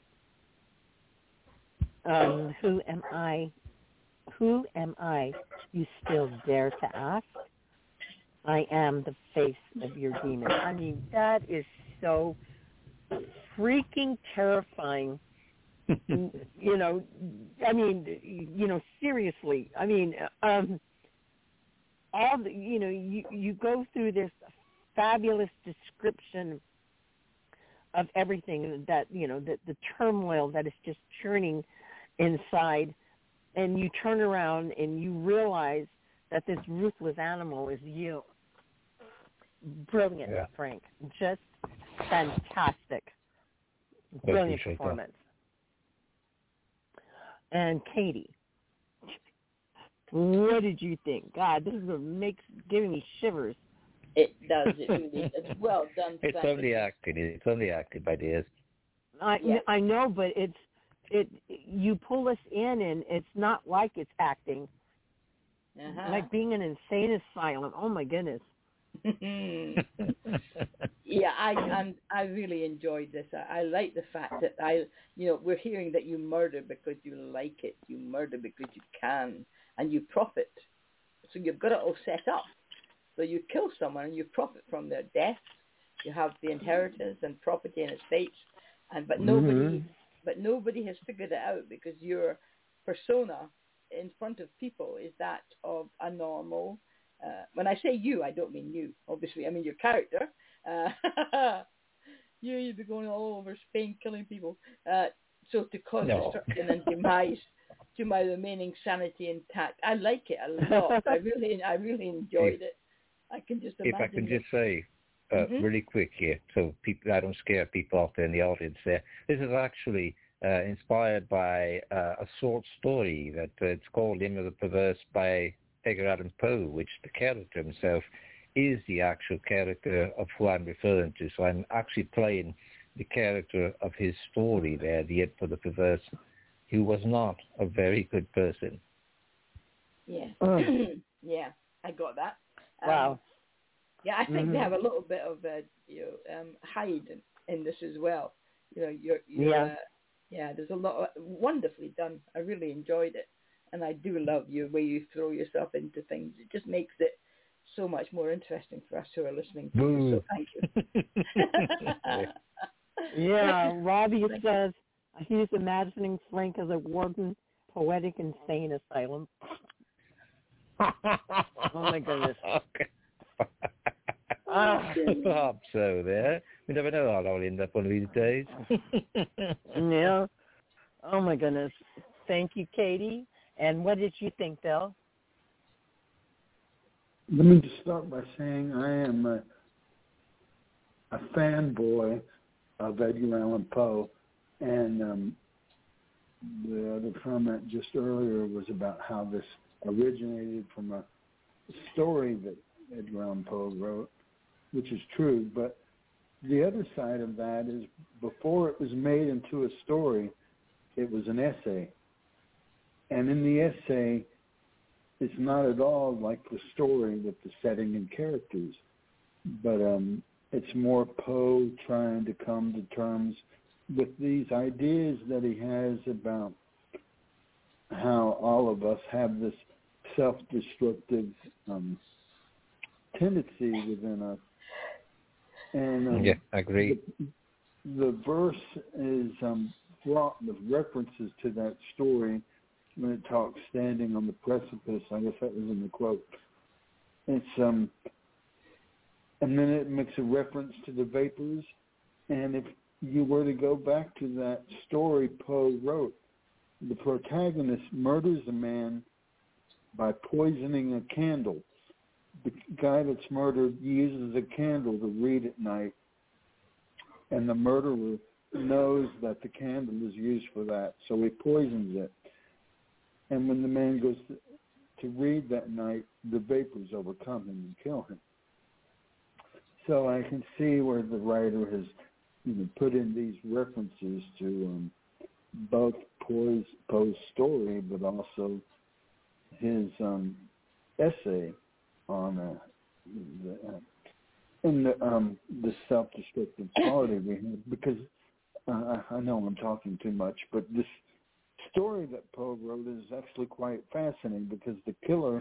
Who am I? Who am I? You still dare to ask? I am the face of your demon. I mean, that is so freaking terrifying. You know, I mean, you know, seriously. I mean, all the, you know, you go through this fabulous description of everything that, you know, the turmoil that is just churning inside, and you turn around and you realize that this ruthless animal is you. Brilliant, Yeah. Frank. Just fantastic. Brilliant performance. That. And Katie, what did you think? God, this is giving me shivers. It does. It really does. Well done. It's only acting. It's only acted by the I know, but you pull us in, and it's not like it's acting. Uh-huh. Like being an insane asylum. Oh my goodness. Yeah, I really enjoyed this. I like the fact that we're hearing that you murder because you like it. You murder because you can, and you profit. So you've got it all set up. So you kill someone and you profit from their death. You have the inheritance and property and estates, but nobody has figured it out, because your persona in front of people is that of a normal. When I say you, I don't mean you. Obviously, I mean your character. You'd be going all over Spain killing people. So to cause destruction and demise, to my remaining sanity intact. I like it a lot. I really enjoyed it. I can just imagine. If I can just say really quick here, so I don't scare people out there in the audience there. This is actually inspired by a short story that it's called Imp of the Perverse by Edgar Allan Poe, which the character himself is the actual character of who I'm referring to. So I'm actually playing the character of his story there, the Imp of the Perverse, who was not a very good person. Yeah. Yeah, I got that. Wow. Yeah, I think they have a little bit of Hyde in this as well. There's a lot wonderfully done. I really enjoyed it, and I do love the way you throw yourself into things. It just makes it so much more interesting for us who are listening to you. So thank you. Yeah, Robbie says he's imagining Frank as a warden, poetic insane asylum. Oh my goodness. Okay. Perhaps so there. We never know how I'll end up one of these days. Yeah. Oh, my goodness. Thank you, Katie. And what did you think, Bill? Let me just start by saying I am a fanboy of Edgar Allan Poe, and the other comment just earlier was about how this originated from a story that Edgar Allan Poe wrote, which is true, but the other side of that is before it was made into a story, it was an essay. And in the essay, it's not at all like the story with the setting and characters, but it's more Poe trying to come to terms with these ideas that he has about how all of us have this self-destructive tendency within us. And yeah, I agree. The verse is fraught with references to that story when it talks standing on the precipice. I guess that was in the quote. It's and then it makes a reference to the vapors. And if you were to go back to that story Poe wrote, the protagonist murders a man by poisoning a candle. The guy that's murdered uses a candle to read at night, and the murderer knows that the candle is used for that, so he poisons it. And when the man goes to read that night, the vapors overcome him and kill him. So I can see where the writer has put in these references to both Poe's story, but also his essay on the self-destructive quality we have. Because I know I'm talking too much, but this story that Poe wrote is actually quite fascinating because the killer,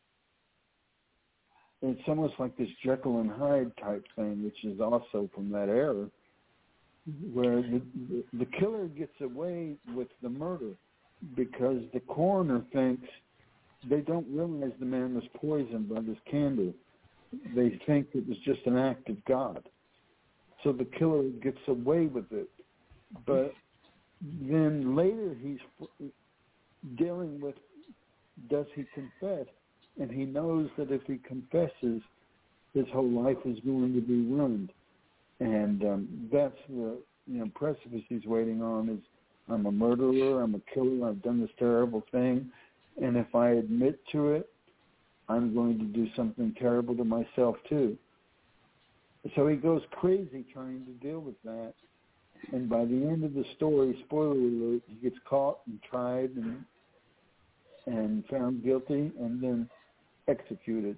it's almost like this Jekyll and Hyde type thing, which is also from that era, where the killer gets away with the murder because the coroner thinks they don't realize the man was poisoned by this candle. They think it was just an act of God. So the killer gets away with it. But then later he's dealing with, does he confess? And he knows that if he confesses, his whole life is going to be ruined. And that's the precipice he's waiting on is, I'm a murderer, I'm a killer, I've done this terrible thing, and if I admit to it, I'm going to do something terrible to myself too. So he goes crazy trying to deal with that, and by the end of the story, spoiler alert, he gets caught and tried and found guilty and then executed.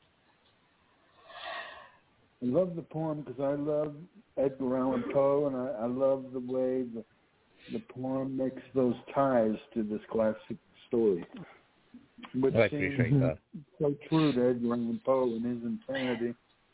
I love the poem because I love Edgar Allan Poe, and I love the way the poem makes those ties to this classic story, which seems so true to Edgar Allan Poe and his insanity.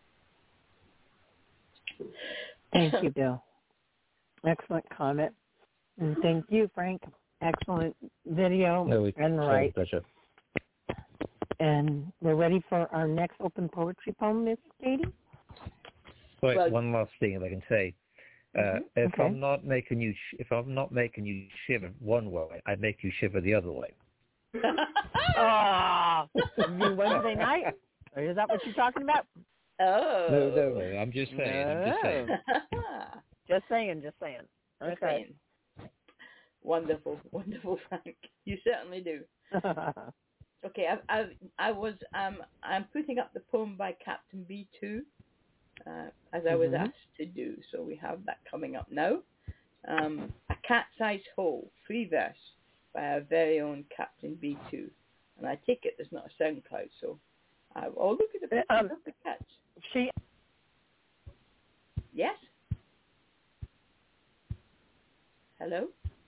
Thank you, Bill. Excellent comment. And thank you, Frank. Excellent video and right. Pleasure. And we're ready for our next open poetry poem, Miss Katie. Wait, one last thing if I can say. If okay. I'm not making you shiver one way, I make you shiver the other way. Oh, you mean Wednesday night? Or is that what you're talking about? Oh. No. I'm just saying. Just saying. Okay. Wonderful, Frank. You certainly do. Okay, I'm putting up the poem by Captain B2, as I was asked to do. So we have that coming up now. A Cat's Eyes Hole, free verse by our very own Captain B2. And I take it there's not a SoundCloud, so look at the pictures of the cats. Yes? Hello?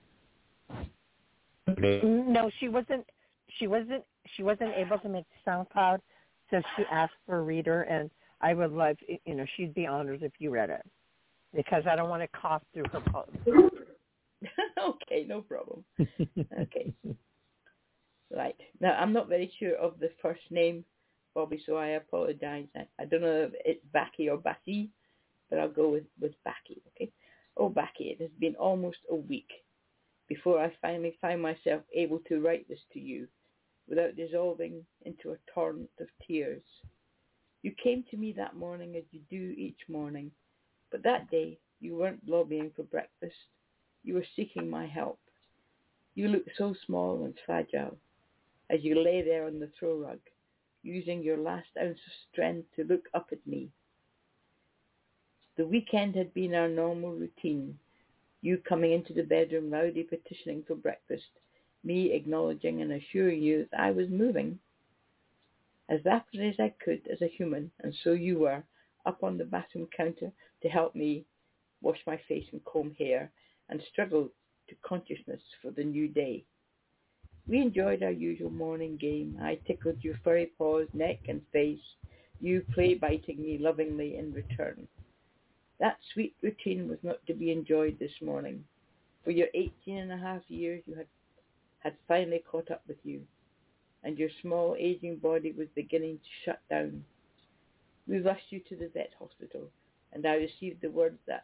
No, she wasn't able to make SoundCloud, so she asked for a reader, and I would love, she'd be honored if you read it, because I don't want to cough through her poem. Okay, no problem. Okay. Right. Now, I'm not very sure of the first name Bobby, so I apologize. I don't know if it's Backy or Bassy, but I'll go with Backy, okay? Oh, Backy, it has been almost a week before I finally find myself able to write this to you without dissolving into a torrent of tears. You came to me that morning as you do each morning, but that day you weren't lobbying for breakfast. You were seeking my help. You looked so small and fragile as you lay there on the throw rug, using your last ounce of strength to look up at me. The weekend had been our normal routine, you coming into the bedroom loudly petitioning for breakfast, me acknowledging and assuring you that I was moving as rapidly as I could as a human, and so you were, up on the bathroom counter to help me wash my face and comb hair, and struggle to consciousness for the new day. We enjoyed our usual morning game. I tickled your furry paws, neck and face, you play-biting me lovingly in return. That sweet routine was not to be enjoyed this morning. For your 18 and a half years you had finally caught up with you, and your small aging body was beginning to shut down. We rushed you to the vet hospital, and I received the word that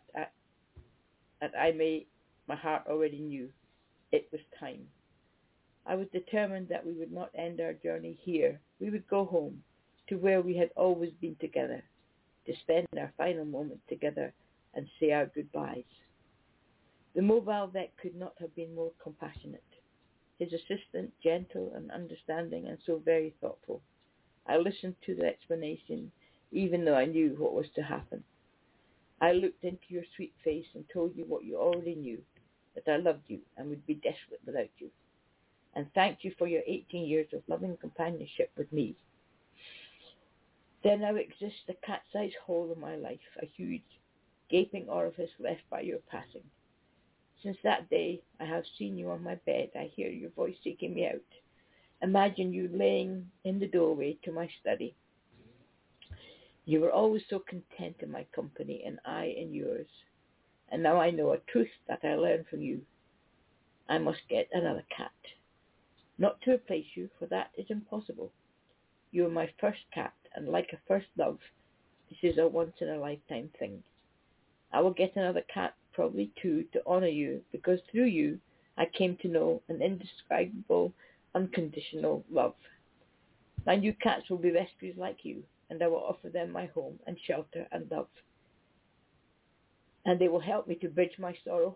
my heart already knew. It was time. I was determined that we would not end our journey here. We would go home, to where we had always been together, to spend our final moment together and say our goodbyes. The mobile vet could not have been more compassionate. His assistant, gentle and understanding and so very thoughtful. I listened to the explanation, even though I knew what was to happen. I looked into your sweet face and told you what you already knew, that I loved you and would be desperate without you. And thanked you for your 18 years of loving companionship with me. There now exists a cat-sized hole in my life, a huge, gaping orifice left by your passing. Since that day, I have seen you on my bed. I hear your voice seeking me out. Imagine you laying in the doorway to my study. You were always so content in my company, and I in yours. And now I know a truth that I learned from you. I must get another cat. Not to replace you, for that is impossible. You are my first cat, and like a first love, this is a once-in-a-lifetime thing. I will get another cat, probably two, to honor you, because through you I came to know an indescribable, unconditional love. My new cats will be rescues like you, and I will offer them my home and shelter and love. And they will help me to bridge my sorrow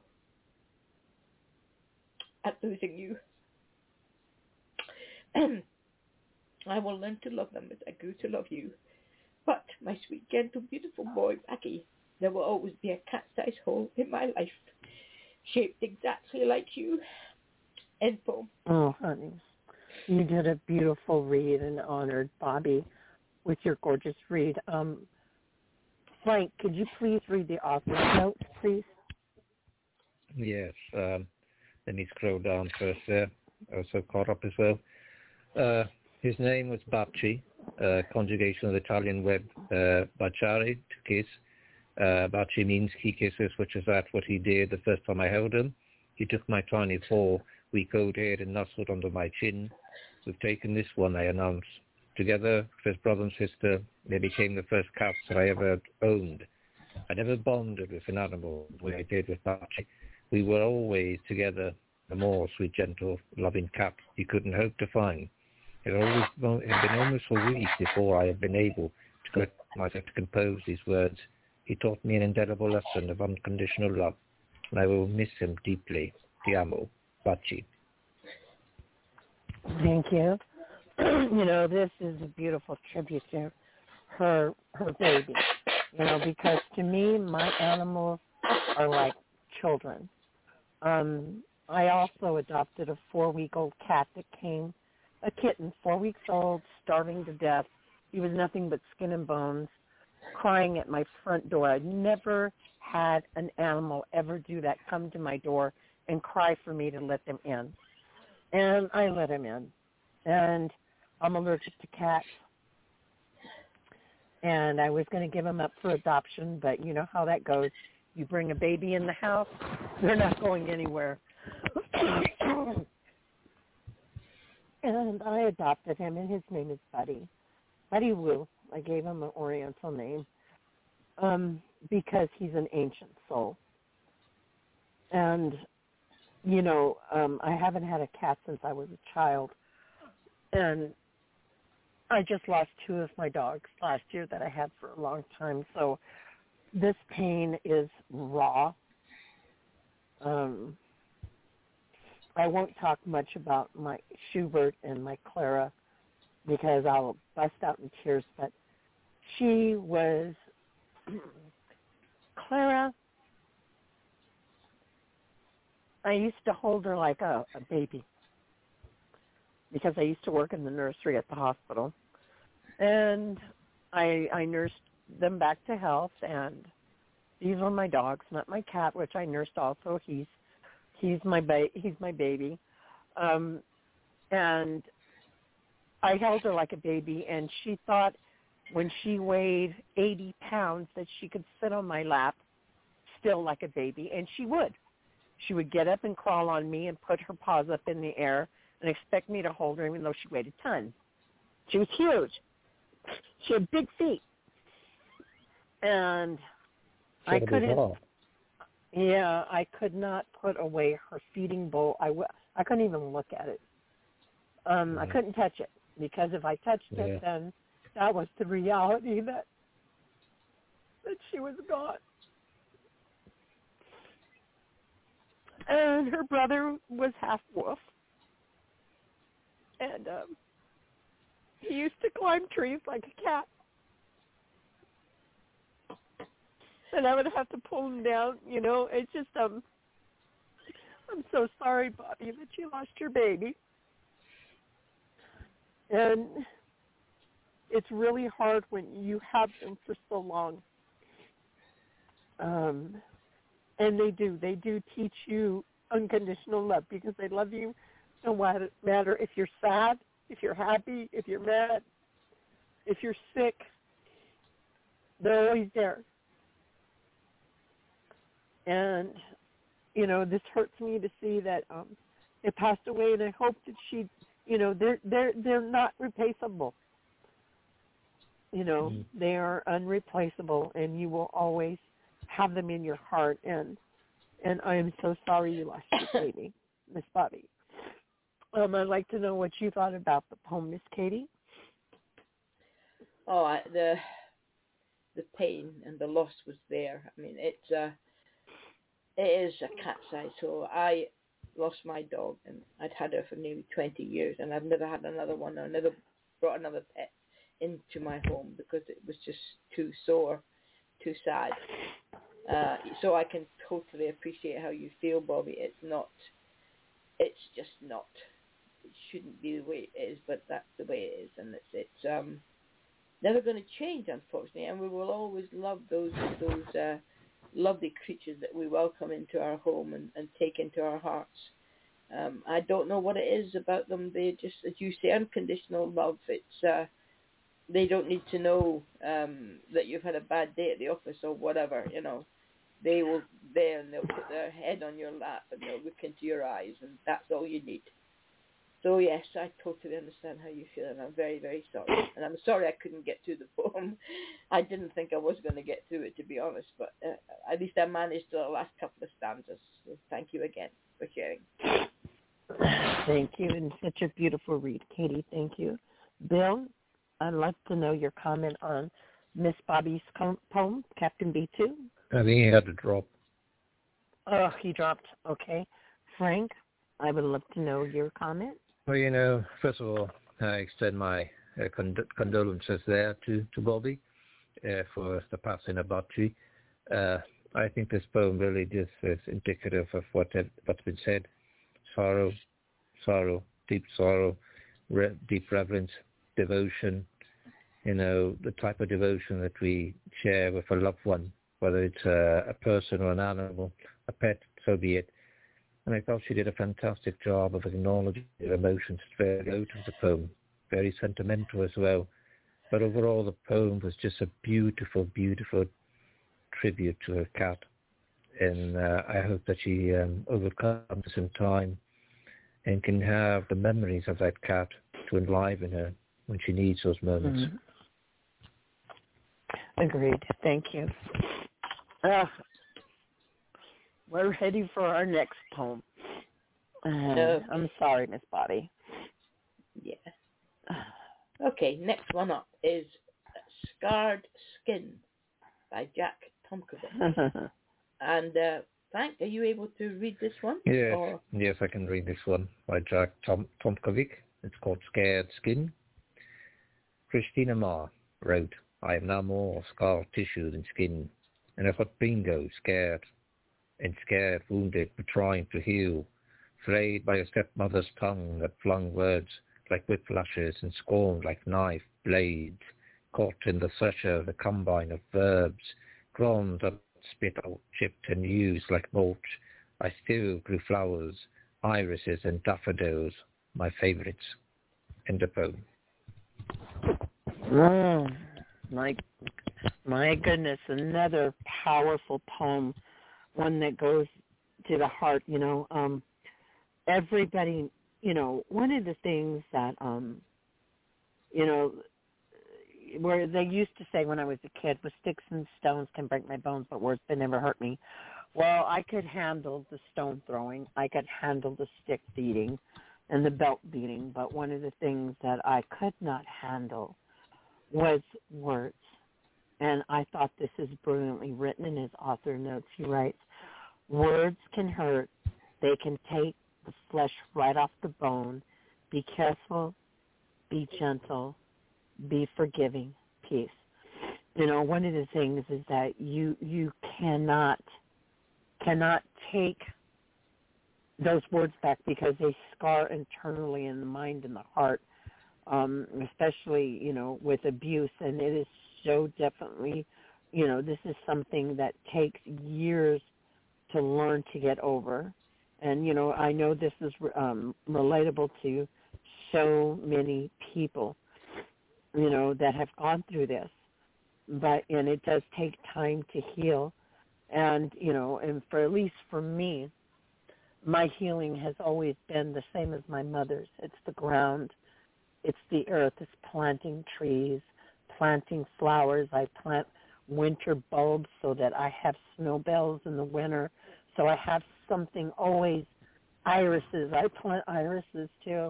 at losing you. I will learn to love them as I grew to love you. But, my sweet, gentle, beautiful boy, Backy, there will always be a cat-sized hole in my life, shaped exactly like you. End poem. Oh, honey. You did a beautiful read and honored Bobby with your gorgeous read. Frank, could you please read the author's notes, please? Yes. Let me scroll down first there. I was so caught up as well. His name was Bacci, conjugation of the Italian word baciare, to kiss. Bacci means he kisses, which is what he did the first time I held him. He took my tiny 4-week-old head and nestled under my chin. We've taken this one, I announced. Together with his brother and sister, they became the first cats that I ever owned. I never bonded with an animal the way I did with Bacci. We were always together, a more sweet, gentle, loving cat you couldn't hope to find. It had been almost a week before I had been able to get myself to compose these words. He taught me an indelible lesson of unconditional love, and I will miss him deeply. Ti amo, Bacci. Thank you. This is a beautiful tribute to her baby, because to me, my animals are like children. I also adopted a 4-week-old cat that came, a kitten, 4 weeks old, starving to death. He was nothing but skin and bones, crying at my front door. I'd never had an animal ever do that, come to my door and cry for me to let them in. And I let him in. And I'm allergic to cats. And I was going to give him up for adoption, but you know how that goes. You bring a baby in the house, they're not going anywhere. And I adopted him, and his name is Buddy. Wu. I gave him an Oriental name because he's an ancient soul. And, you know, I haven't had a cat since I was a child. And I just lost 2 of my dogs last year that I had for a long time. So this pain is raw. I won't talk much about my Schubert and my Clara because I'll bust out in tears, but she was, Clara, I used to hold her like a baby because I used to work in the nursery at the hospital. And I nursed them back to health, and these were my dogs, not my cat, which I nursed also. He's my baby. And I held her like a baby, and she thought when she weighed 80 pounds that she could sit on my lap still like a baby, and she would. She would get up and crawl on me and put her paws up in the air and expect me to hold her even though she weighed a ton. She was huge. She had big feet. And I couldn't. Yeah, I could not put away her feeding bowl. I couldn't even look at it. I couldn't touch it because if I touched it, then that was the reality that she was gone. And her brother was half wolf, and he used to climb trees like a cat. And I would have to pull him down, you know. It's just, I'm so sorry, Bobby, that you lost your baby. And it's really hard when you have them for so long. And they do teach you unconditional love because they love you no matter if you're sad, if you're happy, if you're mad, if you're sick. They're always there. And, you know, this hurts me to see that it passed away, and I hope that she, you know, they're not replaceable. You know, they are unreplaceable, and you will always have them in your heart. And I am so sorry you lost your baby, Miss Bobby. I'd like to know what you thought about the poem, Miss Katie. Oh, the pain and the loss was there. I mean, it is a cat's eye. So I lost my dog, and I'd had her for nearly 20 years, and I've never had another one. I never brought another pet into my home because it was just too sore, too sad. So I can totally appreciate how you feel, Bobby. It's just not. It shouldn't be the way it is, but that's the way it is, and it's never going to change, unfortunately. And we will always love those lovely creatures that we welcome into our home and take into our hearts. I don't know what it is about them. They just, as you say, unconditional love. It's they don't need to know that you've had a bad day at the office or whatever. You know, they will there and they'll put their head on your lap and they'll look into your eyes, and that's all you need. So yes, I totally understand how you feel, and I'm very, very sorry. And I'm sorry I couldn't get through the poem. I didn't think I was going to get through it, to be honest, but at least I managed the last couple of stanzas. So thank you again for sharing. Thank you, and such a beautiful read, Katie. Thank you. Bill, I'd like to know your comment on Miss Bobby's poem, Captain B2. I think he had to drop. Oh, he dropped. Okay. Frank, I would love to know your comment. Well, you know, first of all, I extend my condolences there to Bobby for the passing of Bocci. I think this poem really just is indicative of what's been said. Sorrow, deep sorrow, deep reverence, devotion, you know, the type of devotion that we share with a loved one, whether it's a person or an animal, a pet, so be it. And I thought she did a fantastic job of acknowledging her emotions very out of the poem, very sentimental as well. But overall, the poem was just a beautiful, beautiful tribute to her cat. And I hope that she overcomes in time and can have the memories of that cat to enliven her when she needs those moments. Agreed. Thank you. We're ready for our next poem. I'm sorry, Miss Bobby. Yeah. Okay, next one up is Scarred Skin by Jack Tomkovic. And Frank, are you able to read this one? Yes, I can read this one by Jack Tomkovic. It's called Scared Skin. Christina Marr wrote, I am now more scar tissue than skin, and I've got bingo, scared, wounded, but trying to heal, flayed by a stepmother's tongue that flung words like whiplashes and scorned like knife blades, caught in the thresher, the combine of verbs, ground up, spit out, chipped and used like mulch. I still grew flowers, irises and daffodils, my favourites. End of poem. My goodness, another powerful poem, one that goes to the heart, everybody, one of the things that, where they used to say when I was a kid, with sticks and stones can break my bones, but words they never hurt me. Well, I could handle the stone throwing. I could handle the stick beating and the belt beating, but one of the things that I could not handle was words. And I thought this is brilliantly written in his author notes. He writes, words can hurt. They can take the flesh right off the bone. Be careful. Be gentle. Be forgiving. Peace. One of the things is that you cannot take those words back because they scar internally in the mind and the heart, especially, with abuse. And it is so definitely, this is something that takes years to learn to get over. And, I know this is relatable to so many people, that have gone through this. And it does take time to heal. And, and for at least for me, my healing has always been the same as my mother's. It's the ground. It's the earth. It's planting trees, planting flowers. I plant winter bulbs so that I have snowbells in the winter. So I have something always. Irises. I plant irises too.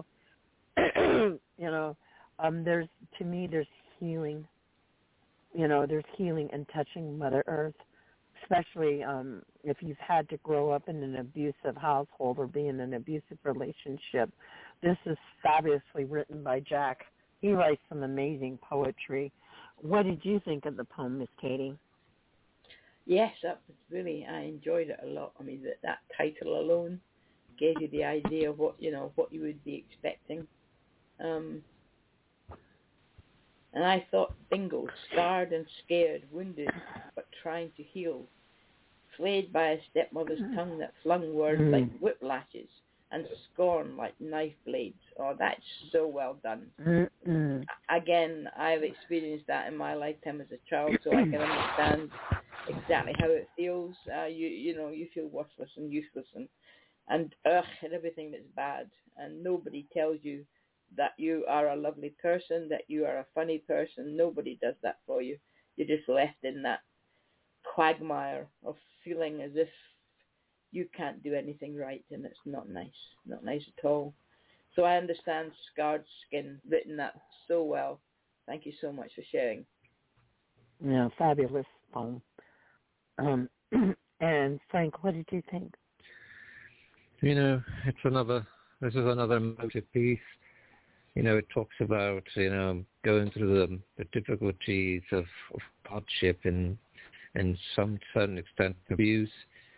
There's healing. There's healing in touching Mother Earth, especially if you've had to grow up in an abusive household or be in an abusive relationship. This is fabulously written by Jack. He writes some amazing poetry. What did you think of the poem, Miss Katie? Yes, that was really, I enjoyed it a lot. I mean, that title alone gave you the idea of what you would be expecting. And I thought, bingo, scarred and scared, wounded, but trying to heal, flayed by a stepmother's tongue that flung words like whiplashes and scorn like knife blades. Oh, that's so well done. Again, I've experienced that in my lifetime as a child, so I can understand exactly how it feels. You feel worthless and useless and everything that's bad, and nobody tells you that you are a lovely person, that you are a funny person. Nobody does that for you. You're just left in that quagmire of feeling as if you can't do anything right, and it's not nice at all. So I understand Scarred Skin, written that so well. Thank you so much for sharing. Yeah, fabulous poem. And Frank, what did you think? This is another emotive piece. It talks about, going through the difficulties of hardship and some certain extent abuse.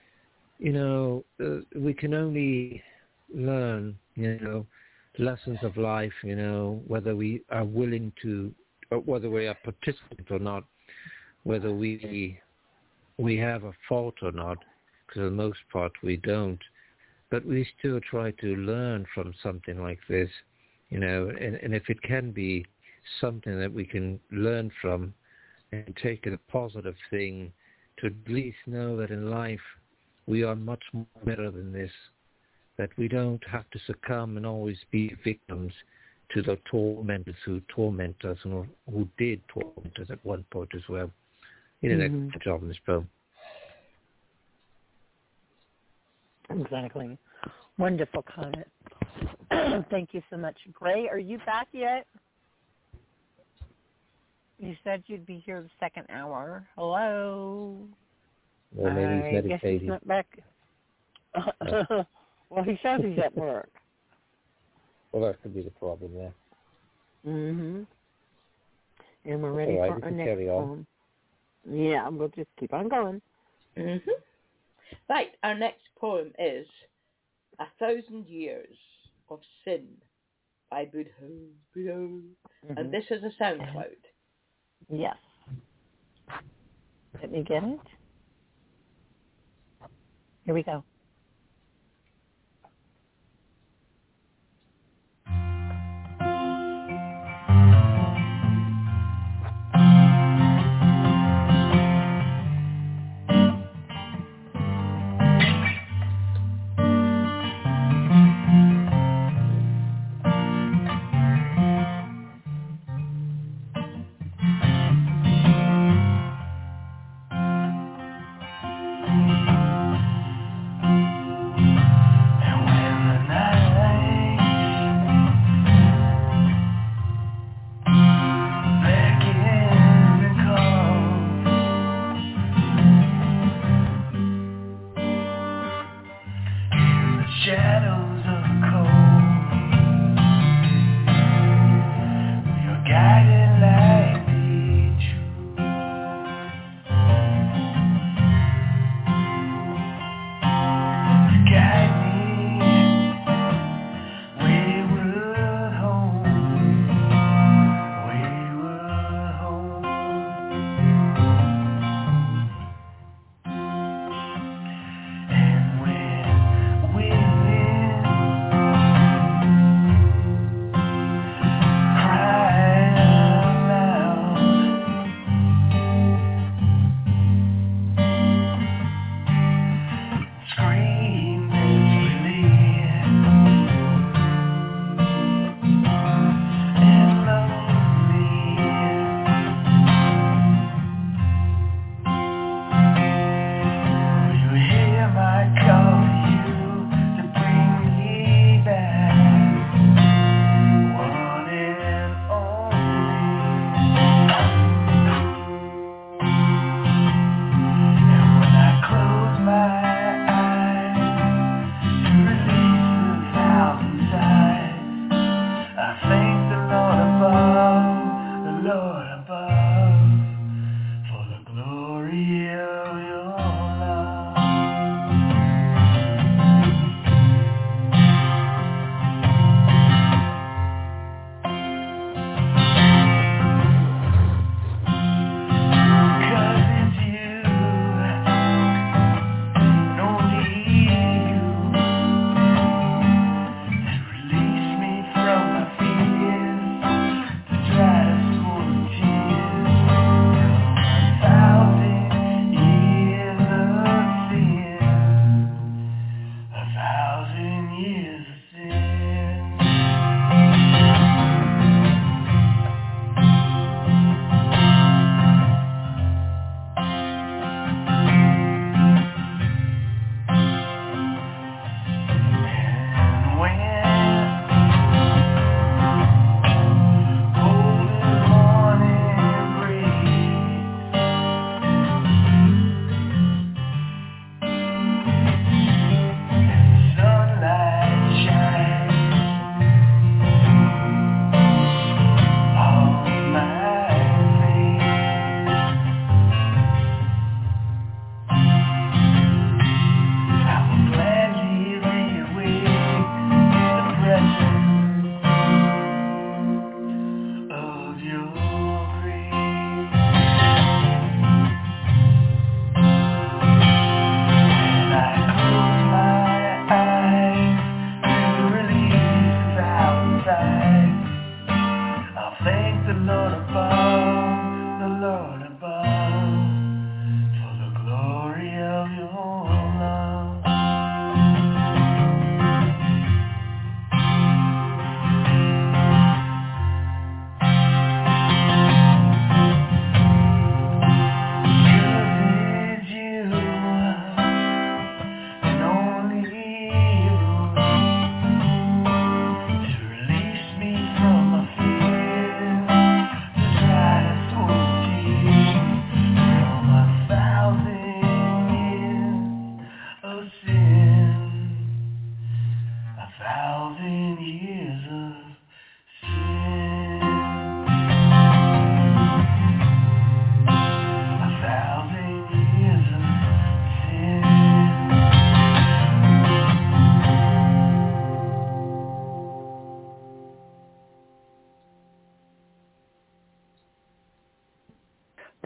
We can only learn, lessons of life, whether we are willing to, or whether we are participant or not, whether we have a fault or not, because for the most part we don't. But we still try to learn from something like this. And if it can be something that we can learn from and take it a positive thing, to at least know that in life we are much more better than this, that we don't have to succumb and always be victims to the tormentors who torment us and who did torment us at one point as well. He did a good job in this film. Exactly. Wonderful comment. Thank you so much. Gray, are you back yet? You said you'd be here the second hour. Hello? Well, maybe he's meditating. I guess he's not back. Well, he says he's at work. Well, that could be the problem there. And we're ready for our next poem. Yeah, we'll just keep on going. Right, our next poem is 1,000 Years of Sin by Buddha. And this is a SoundCloud. Yes. Let me get it. Here we go.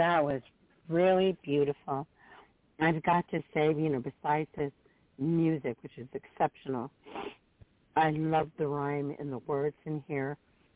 That was really beautiful. I've got to say, besides this music, which is exceptional, I love the rhyme and the words in here.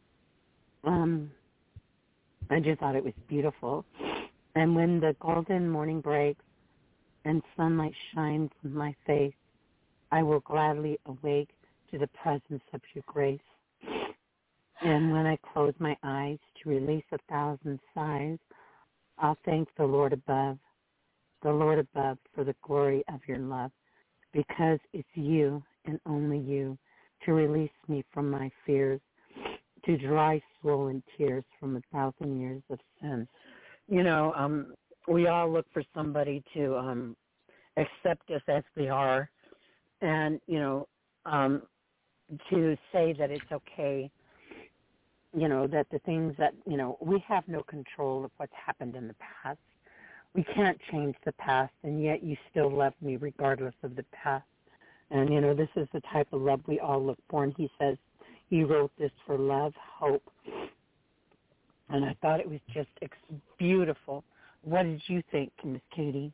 I just thought it was beautiful. And when the golden morning breaks and sunlight shines in my face, I will gladly awake to the presence of your grace. And when I close my eyes to release 1,000 sighs, I'll thank the Lord above for the glory of your love, because it's you and only you to release me from my fears, to dry swollen tears from 1,000 years of sin. We all look for somebody to accept us as we are, and, to say that it's okay, that the things that, we have no control of what's happened in the past. We can't change the past, and yet you still love me regardless of the past. And, this is the type of love we all look for. And he says he wrote this for love, hope. And I thought it was just beautiful. What did you think, Miss Katie?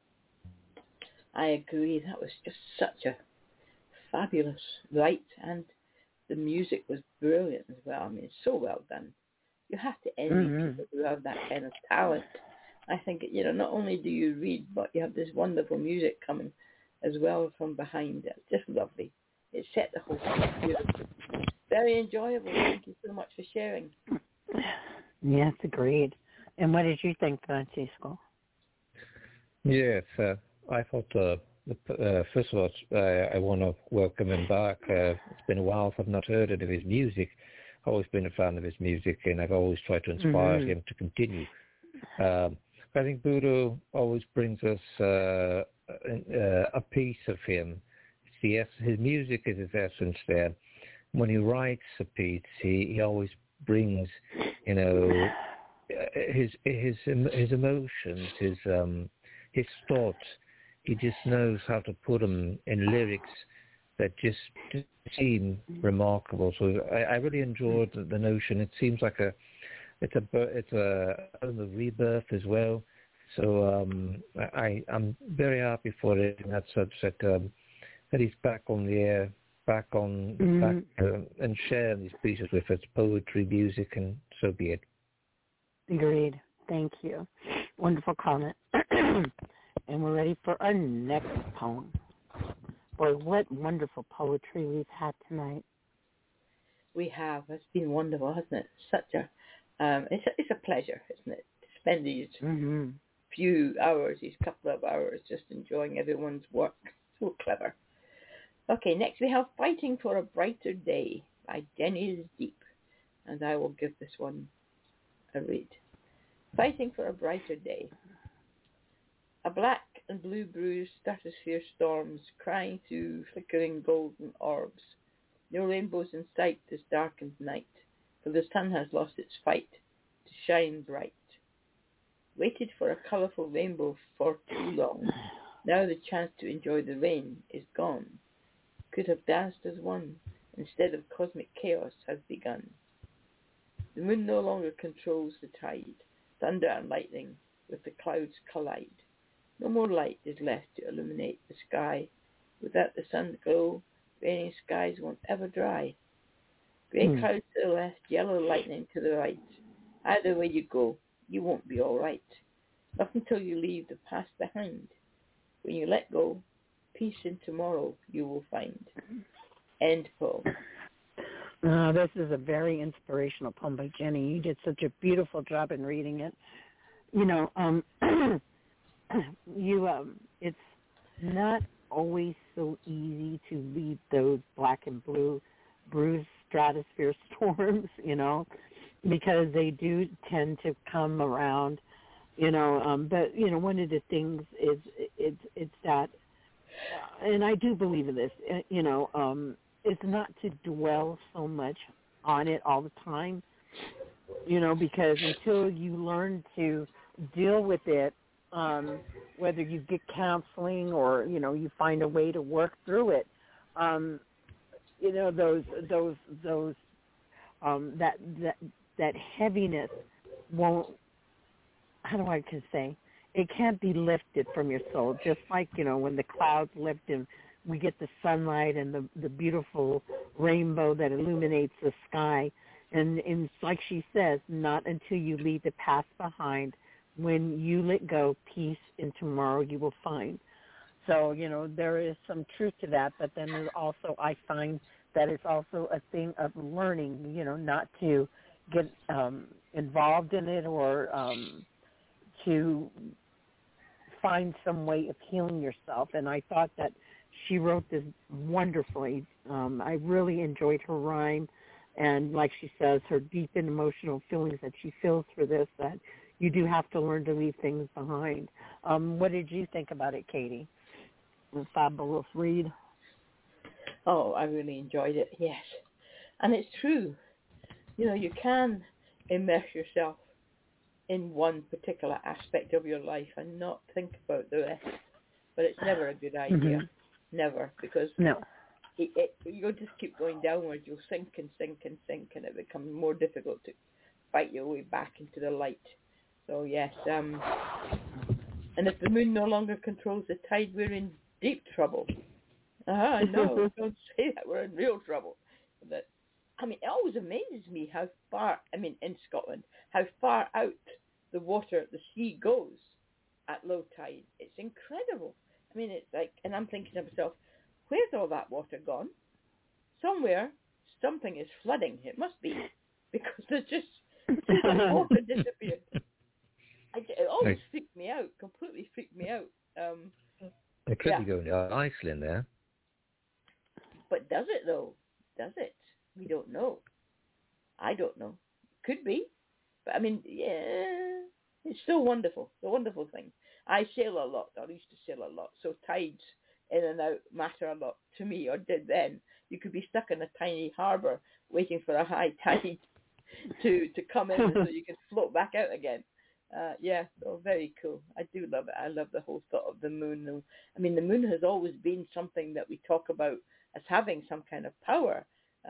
I agree. That was just such a fabulous write, and the music was brilliant as well. I mean, it's so well done. You have to envy people who have that kind of talent. I think, not only do you read, but you have this wonderful music coming as well from behind. It's just lovely. It set the whole thing up beautifully. Very enjoyable. Thank you so much for sharing. Yes, agreed. And what did you think, Francisco? Yes, I thought, first of all, I want to welcome him back. It's been a while since I've not heard any of his music. I've always been a fan of his music, and I've always tried to inspire him to continue. I think Boodoo always brings us a piece of him. His music is his essence there. When he writes a piece, he always brings, his emotions, his thoughts. He just knows how to put them in lyrics that just seem remarkable. So I really enjoyed the notion. It seems like it's a rebirth as well. So I'm very happy for it in that subject, that he's back on the air, back and sharing these pieces with us, poetry, music, and so be it. Agreed. Thank you. Wonderful comment. And we're ready for our next poem. Boy, what wonderful poetry we've had tonight. We have. It's been wonderful, hasn't it? Such a, it's a pleasure, isn't it, to spend these few hours, these couple of hours, just enjoying everyone's work. So clever. Okay, next we have Fighting for a Brighter Day by Jenny's Deep. And I will give this one a read. Fighting for a Brighter Day. A black and blue bruised stratosphere storms crying through flickering golden orbs. No rainbows in sight this darkened night, for the sun has lost its fight to shine bright. Waited for a colourful rainbow for too long. Now the chance to enjoy the rain is gone. Could have danced as one, instead of cosmic chaos has begun. The moon no longer controls the tide. Thunder and lightning with the clouds collide. No more light is left to illuminate the sky. Without the sun's glow, raining skies won't ever dry. Grey clouds to the left, yellow lightning to the right. Either way you go, you won't be all right. Not until you leave the past behind. When you let go, peace in tomorrow you will find. End poem. This is a very inspirational poem by Jenny. You did such a beautiful job in reading it. It's not always so easy to read those black and blue bruised stratosphere storms, because they do tend to come around, but, one of the things is it's that, and I do believe in this, it's not to dwell so much on it all the time, because until you learn to deal with it, whether you get counseling or, you find a way to work through it, that heaviness won't how do I can say, it can't be lifted from your soul. Just like, when the clouds lift and we get the sunlight and the beautiful rainbow that illuminates the sky. And it's like she says, not until you leave the past behind. When you let go, peace in tomorrow you will find. So, there is some truth to that, but then there's also, I find that it's also a thing of learning, not to get involved in it or to find some way of healing yourself. And I thought that she wrote this wonderfully. I really enjoyed her rhyme. And like she says, her deep and emotional feelings that she feels for this, that you do have to learn to leave things behind. What did you think about it, Katie? A fabulous read. Oh, I really enjoyed it, yes. And it's true. You can immerse yourself in one particular aspect of your life and not think about the rest. But it's never a good idea. Mm-hmm. Never, because you'll just keep going downwards. You'll sink and sink and sink, and it becomes more difficult to fight your way back into the light. So, yes. And if the moon no longer controls the tide, we're in deep trouble. No, don't say that. We're in real trouble. It always amazes me how far, in Scotland, how far out the water, the sea goes at low tide. It's incredible. It's like, and I'm thinking to myself, where's all that water gone? Somewhere, something is flooding. It must be, because there's just the water disappeared. It always freaked me out, completely freaked me out. It could be going to Iceland there. But does it, though? Does it? We don't know. I don't know. Could be. But, it's still wonderful. It's a wonderful thing. I sail a lot. I used to sail a lot. So tides in and out matter a lot to me, or did then. You could be stuck in a tiny harbour waiting for a high tide to come in so you can float back out again. So very cool. I do love it. I love the whole thought of the moon. The moon has always been something that we talk about as having some kind of power.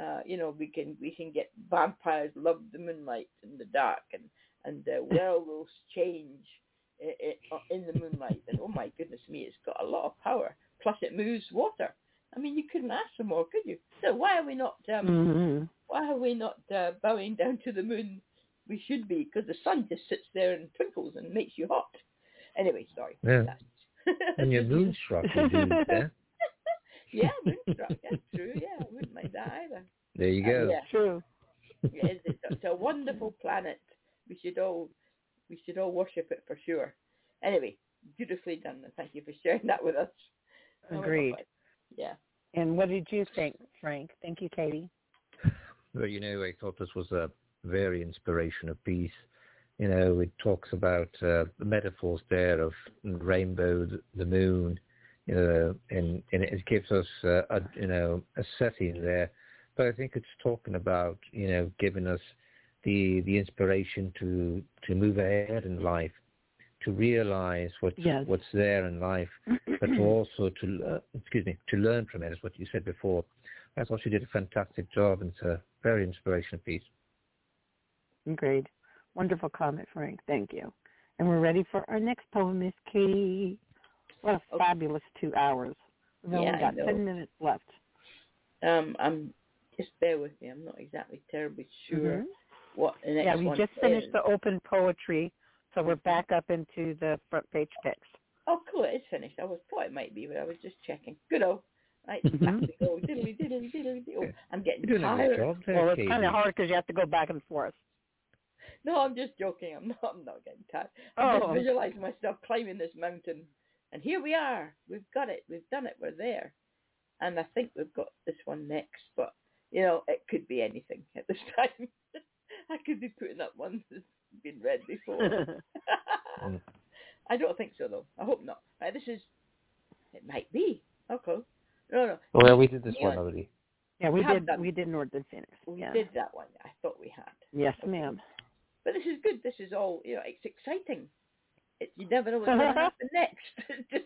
We can get vampires love the moonlight in the dark, and werewolves change in the moonlight. And oh my goodness me, it's got a lot of power. Plus it moves water. You couldn't ask for more, could you? So why are we not? Why are we not bowing down to the moon? We should be, because the sun just sits there and twinkles and makes you hot. Anyway, sorry. Yeah. And you're moonstruck, you do there. Yeah, moonstruck. That's true. Yeah, I wouldn't mind that either. There you go. Yeah. True. It's a wonderful planet. We should all worship it for sure. Anyway, beautifully done. Thank you for sharing that with us. Agreed. Yeah. And what did you think, Frank? Thank you, Katie. Well, I thought this was a very inspirational piece. It talks about the metaphors there of rainbow, the moon, and it gives us a setting there. But I think it's talking about, giving us the inspiration to move ahead in life, to realize what's there in life, but also to learn from it, is what you said before. I thought you did a fantastic job, and it's a very inspirational piece. Great. Wonderful comment, Frank. Thank you. And we're ready for our next poem, Miss Katie. What a fabulous 2 hours. We've only got 10 minutes left. Just bear with me. I'm not exactly terribly sure what the next one is. Yeah, we just finished the open poetry, so we're back up into the front page picks. Oh, cool. It's finished. I thought it might be, but I was just checking. Good old. Right, back we go. Diddly, diddly, diddly, diddly. Oh, I'm getting tired. Well, it's kind of hard because you have to go back and forth. No, I'm just joking. I'm not getting tired. I'm just visualizing myself climbing this mountain. And here we are. We've got it. We've done it. We're there. And I think we've got this one next. But, it could be anything at this time. I could be putting up one that's been read before. I don't think so, though. I hope not. Right, it might be. Okay. No. Well, we did this one already. Yeah, we did Northern Phoenix. We did that one. I thought we had. Yes, ma'am. But this is good. This is all, it's exciting. You never know what's going to happen next. Just,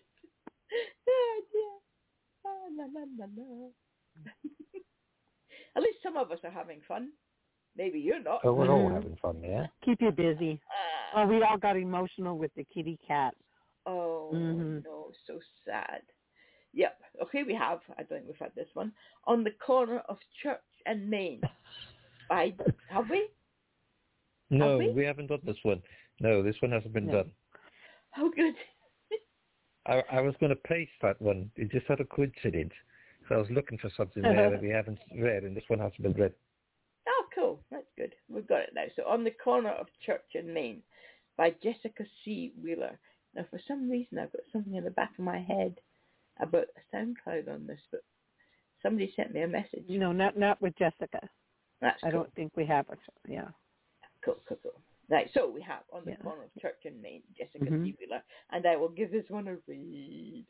At least some of us are having fun. Maybe you're not. Oh, we're all having fun, yeah. Keep you busy. Oh, we all got emotional with the kitty cat. Oh, no, so sad. Yep. Okay, we have. I don't think we've had this one. On the Corner of Church and Main. Have we? No, we haven't done this one. No, this one hasn't been done. Oh, good. I was going to place that one. It just had a coincidence. So I was looking for something there that we haven't read, and this one hasn't been read. Oh, cool. That's good. We've got it now. So, On the Corner of Church and Main by Jessica C. Wheeler. Now, for some reason, I've got something in the back of my head about a SoundCloud on this, but somebody sent me a message. No, not with Jessica. That's cool. I don't think we have it. Yeah. Cool. Right, so we have On the Corner of Church and Main, Jessica C. Wheeler, and I will give this one a read.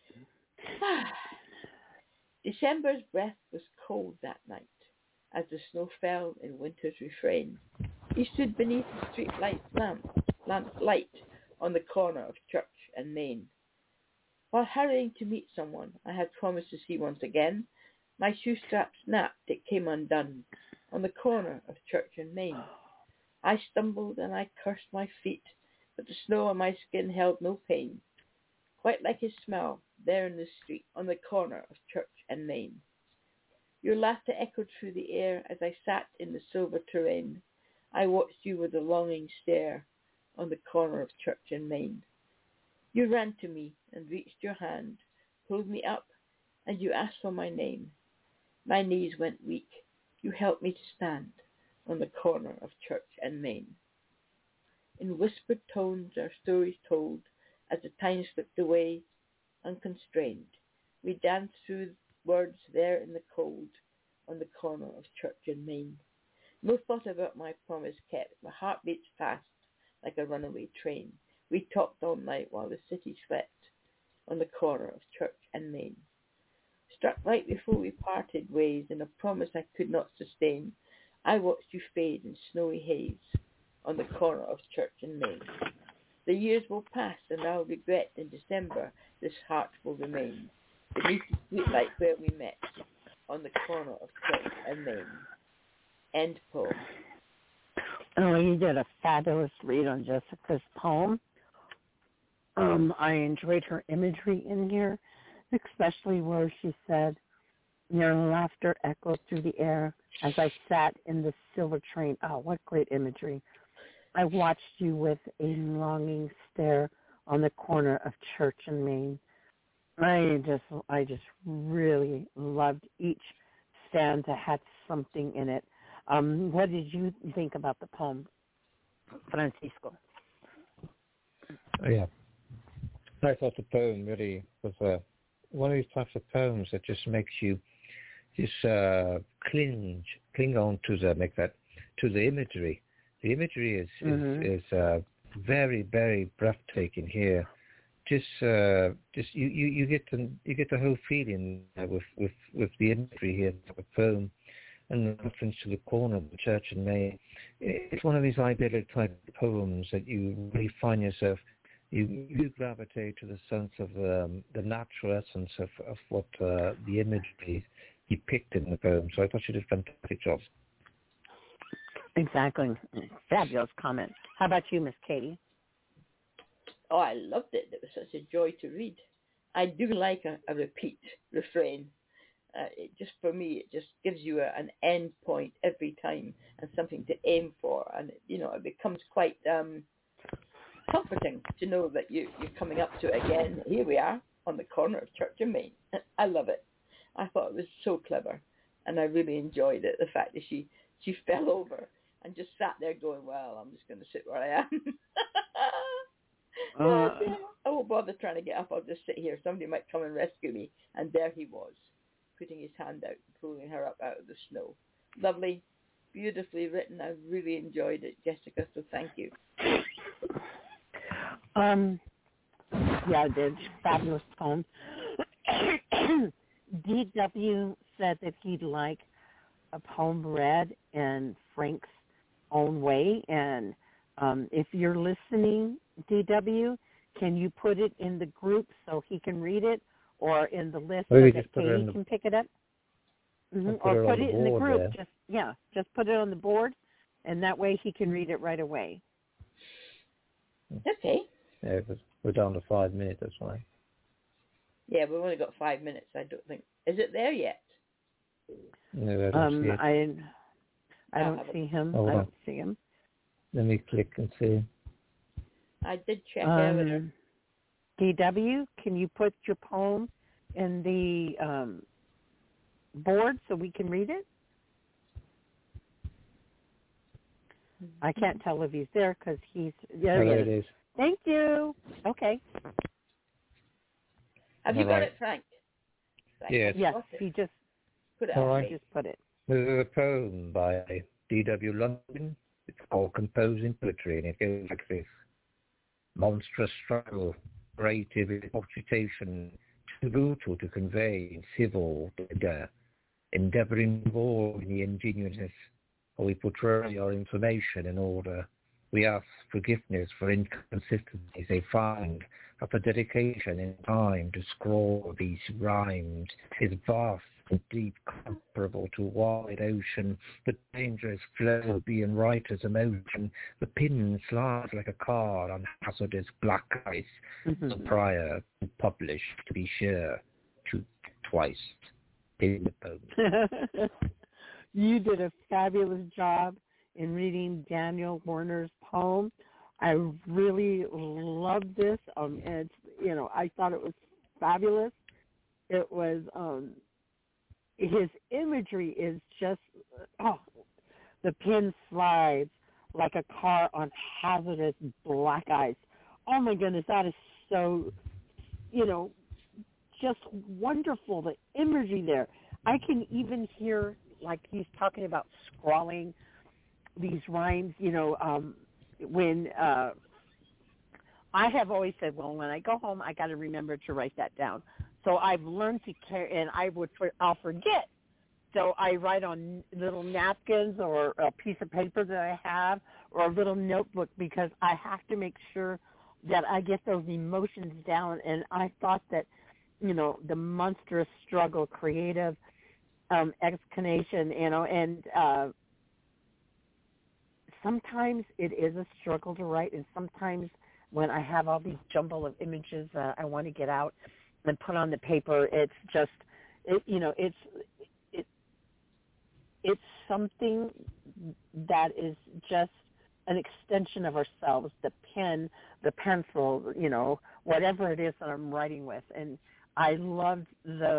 December's breath was cold that night, as the snow fell in winter's refrain. He stood beneath the street light light on the corner of Church and Main. While hurrying to meet someone I had promised to see once again, my shoe strap snapped, it came undone, on the corner of Church and Main. I stumbled and I cursed my feet, but the snow on my skin held no pain. Quite like his smell, there in the street, on the corner of Church and Main. Your laughter echoed through the air as I sat in the silver terrain. I watched you with a longing stare, on the corner of Church and Main. You ran to me and reached your hand, pulled me up, and you asked for my name. My knees went weak. You helped me to stand on the corner of Church and Main. In whispered tones our stories told, as the time slipped away, unconstrained. We danced through words there in the cold, on the corner of Church and Main. No thought about my promise kept. My heart beats fast, like a runaway train. We talked all night while the city slept, on the corner of Church and Main. Struck right before we parted ways in a promise I could not sustain, I watched you fade in snowy haze, on the corner of Church and Main. The years will pass and I'll regret in December this heart will remain, beneath the streetlight where we met, on the corner of Church and Main. End poem. Oh, you did a fabulous read on Jessica's poem. I enjoyed her imagery in here, especially where she said, your laughter echoed through the air as I sat in the silver train. Oh, what great imagery. I watched you with a longing stare on the corner of Church and Main. I just really loved each stanza had something in it. What did you think about the poem, Francisco? Oh, yeah. I thought the poem really was one of these types of poems that just makes you just cling on to the imagery. The imagery is very, very breathtaking here. Just you get the whole feeling with the imagery here of the poem and the reference to the corner of the Church and Main. It's one of these idyllic type of poems that you really find yourself. You gravitate to the sense of the natural essence of what the imagery depicted in the poem. So I thought you did a fantastic job. Exactly. Fabulous comment. How about you, Miss Katie? Oh, I loved it. It was such a joy to read. I do like a repeat refrain. It just, for me, it just gives you an end point every time and something to aim for. And, it becomes quite comforting to know that you're coming up to it again. Here we are on the corner of Church and Main. I love it. I thought it was so clever. And I really enjoyed it, the fact that she fell over and just sat there going, well, I'm just going to sit where I am. I won't bother trying to get up. I'll just sit here. Somebody might come and rescue me. And there he was, putting his hand out and pulling her up out of the snow. Lovely, beautifully written. I really enjoyed it, Jessica, so thank you. Yeah, I did. Fabulous poem. DW said that he'd like a poem read in Frank's own way, and if you're listening, DW, can you put it in the group so he can read it, or in the list so that Katie can pick it up? Or put it in the group. Just put it on the board, and that way he can read it right away. Okay. Yeah, we're down to 5 minutes, that's fine. Yeah, we've only got 5 minutes, I don't think. Is it there yet? No, I don't see it. I don't see him. Hold I on. don't see him. Let me click and see. I did check earlier. DW, can you put your poem in the board so we can read it? I can't tell if he's there because he's... There he it is. Thank you. Okay. Have you got it, Frank? Yes. Yes, he just put it. All right. He just put it. There's a poem by D.W. London. It's called Composing Poetry, and it goes like this. Monstrous struggle, creative agitation, too brutal to convey in civil dagger, endeavouring to involve in the ingenuousness, or we portray our information in order. We ask forgiveness for inconsistencies they find, but the dedication in time to scrawl these rhymes is vast and deep, comparable to a wide ocean, the dangerous flow being writer's emotion, the pen slides like a card on hazardous black ice, prior to publish, to be sure, to twice in the poem. You did a fabulous job in reading Daniel Warner's poem. I really loved this. And it's, I thought it was fabulous. It was, his imagery is just, the pen slides like a car on hazardous black ice. Oh my goodness, that is so, just wonderful, the imagery there. I can even hear, like he's talking about scrawling these rhymes, when I have always said, well, when I go home, I got to remember to write that down. So I've learned to carry, and I'll forget. So I write on little napkins or a piece of paper that I have or a little notebook because I have to make sure that I get those emotions down. And I thought that, the monstrous struggle, creative exclamation, and sometimes it is a struggle to write, and sometimes when I have all these jumble of images I want to get out and put on the paper, it's just, it's something that is just an extension of ourselves, the pen, the pencil, whatever it is that I'm writing with. And I loved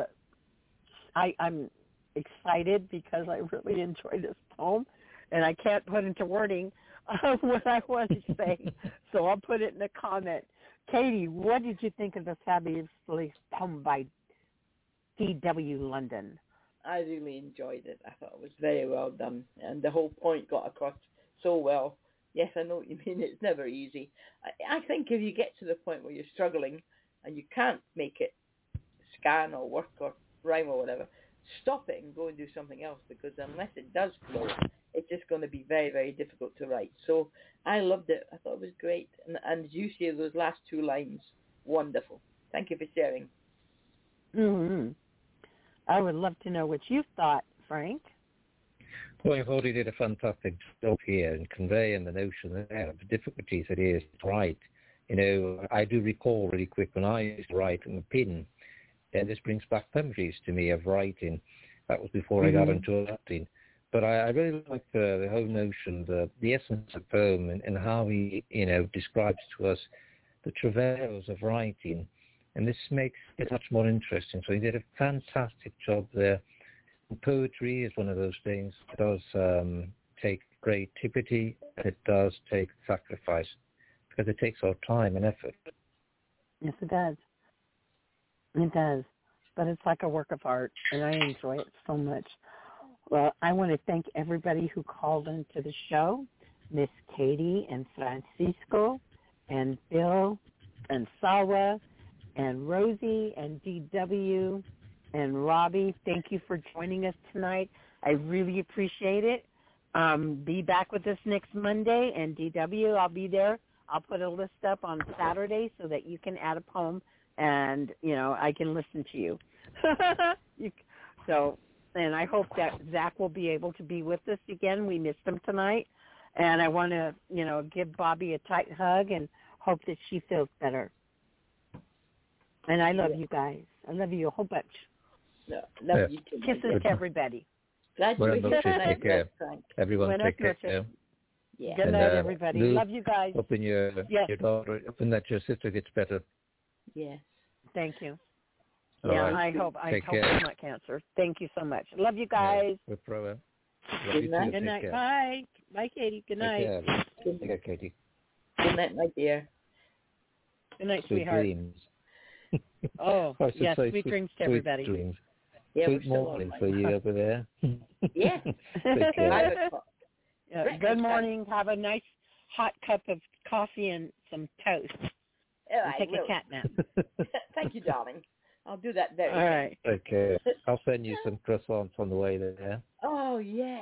I'm excited because I really enjoyed this poem, and I can't put into wording what I want to say, so I'll put it in a comment. Katie, what did you think of the fabulous poem by D.W. London? I really enjoyed it. I thought it was very well done, and the whole point got across so well. Yes, I know what you mean. It's never easy. I think if you get to the point where you're struggling and you can't make it scan or work or rhyme or whatever, stop it and go and do something else, because unless it does flow, it's just going to be very, very difficult to write. So I loved it. I thought it was great. And as you see, those last two lines, wonderful. Thank you for sharing. Mm-hmm. I would love to know what you thought, Frank. Well, I thought he did a fantastic job here in conveying the notion there of the difficulties it is to write. I do recall really quick when I used to write on a pen, and this brings back memories to me of writing. That was before I got into writing. But I really like the whole notion, the essence of the poem, and how he, describes to us the travails of writing. And this makes it much more interesting. So he did a fantastic job there. And poetry is one of those things that does take creativity, and it does take sacrifice, because it takes our time and effort. Yes, it does. It does. But it's like a work of art, and I enjoy it so much. Well, I want to thank everybody who called into the show, Miss Katie and Francisco and Bill and Sawa and Rosie and DW and Robbie. Thank you for joining us tonight. I really appreciate it. Be back with us next Monday, and DW, I'll be there. I'll put a list up on Saturday so that you can add a poem, and, I can listen to you. And I hope that Zach will be able to be with us again. We missed him tonight. And I want to, give Bobby a tight hug and hope that she feels better. And I love you guys. I love you a whole bunch. No, love you too. Kisses to everybody. Glad you were here tonight. Take care. Everyone Buenas take care. noches. Yeah. Good night, everybody. Lou, love you guys. Hoping your daughter, hoping that your sister gets better. Yes. Thank you. All yeah, right. I hope care. it's not cancer. Thank you so much. Love you guys. Yeah, we're pro. Good night. Good night. Bye. Bye, Katie. Good night. Take care, Katie. Good night, my dear. Good night, Sweet sweetheart. dreams. Oh, yes, sweet dreams to everybody. Dreams. Yeah, sweet morning for you over there. Yeah. Take care. Good morning. Have a nice hot cup of coffee and some toast. Oh, and take a cat nap. Thank you, darling. I'll do that very All right. Okay. I'll send you some croissants on the way there. Oh, yes.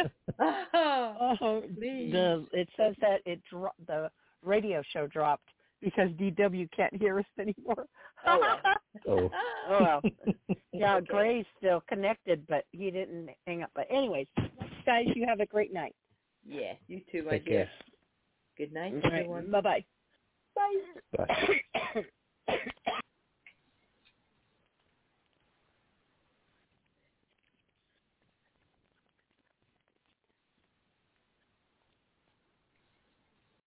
Please. It says that the radio show dropped because DW can't hear us anymore. Oh. Well. Yeah, okay. Gray's still connected, but he didn't hang up. But anyways, guys, you have a great night. Yeah, you too, my Take dear. Care. Good night, All everyone. Right. Bye-bye. Bye. Bye.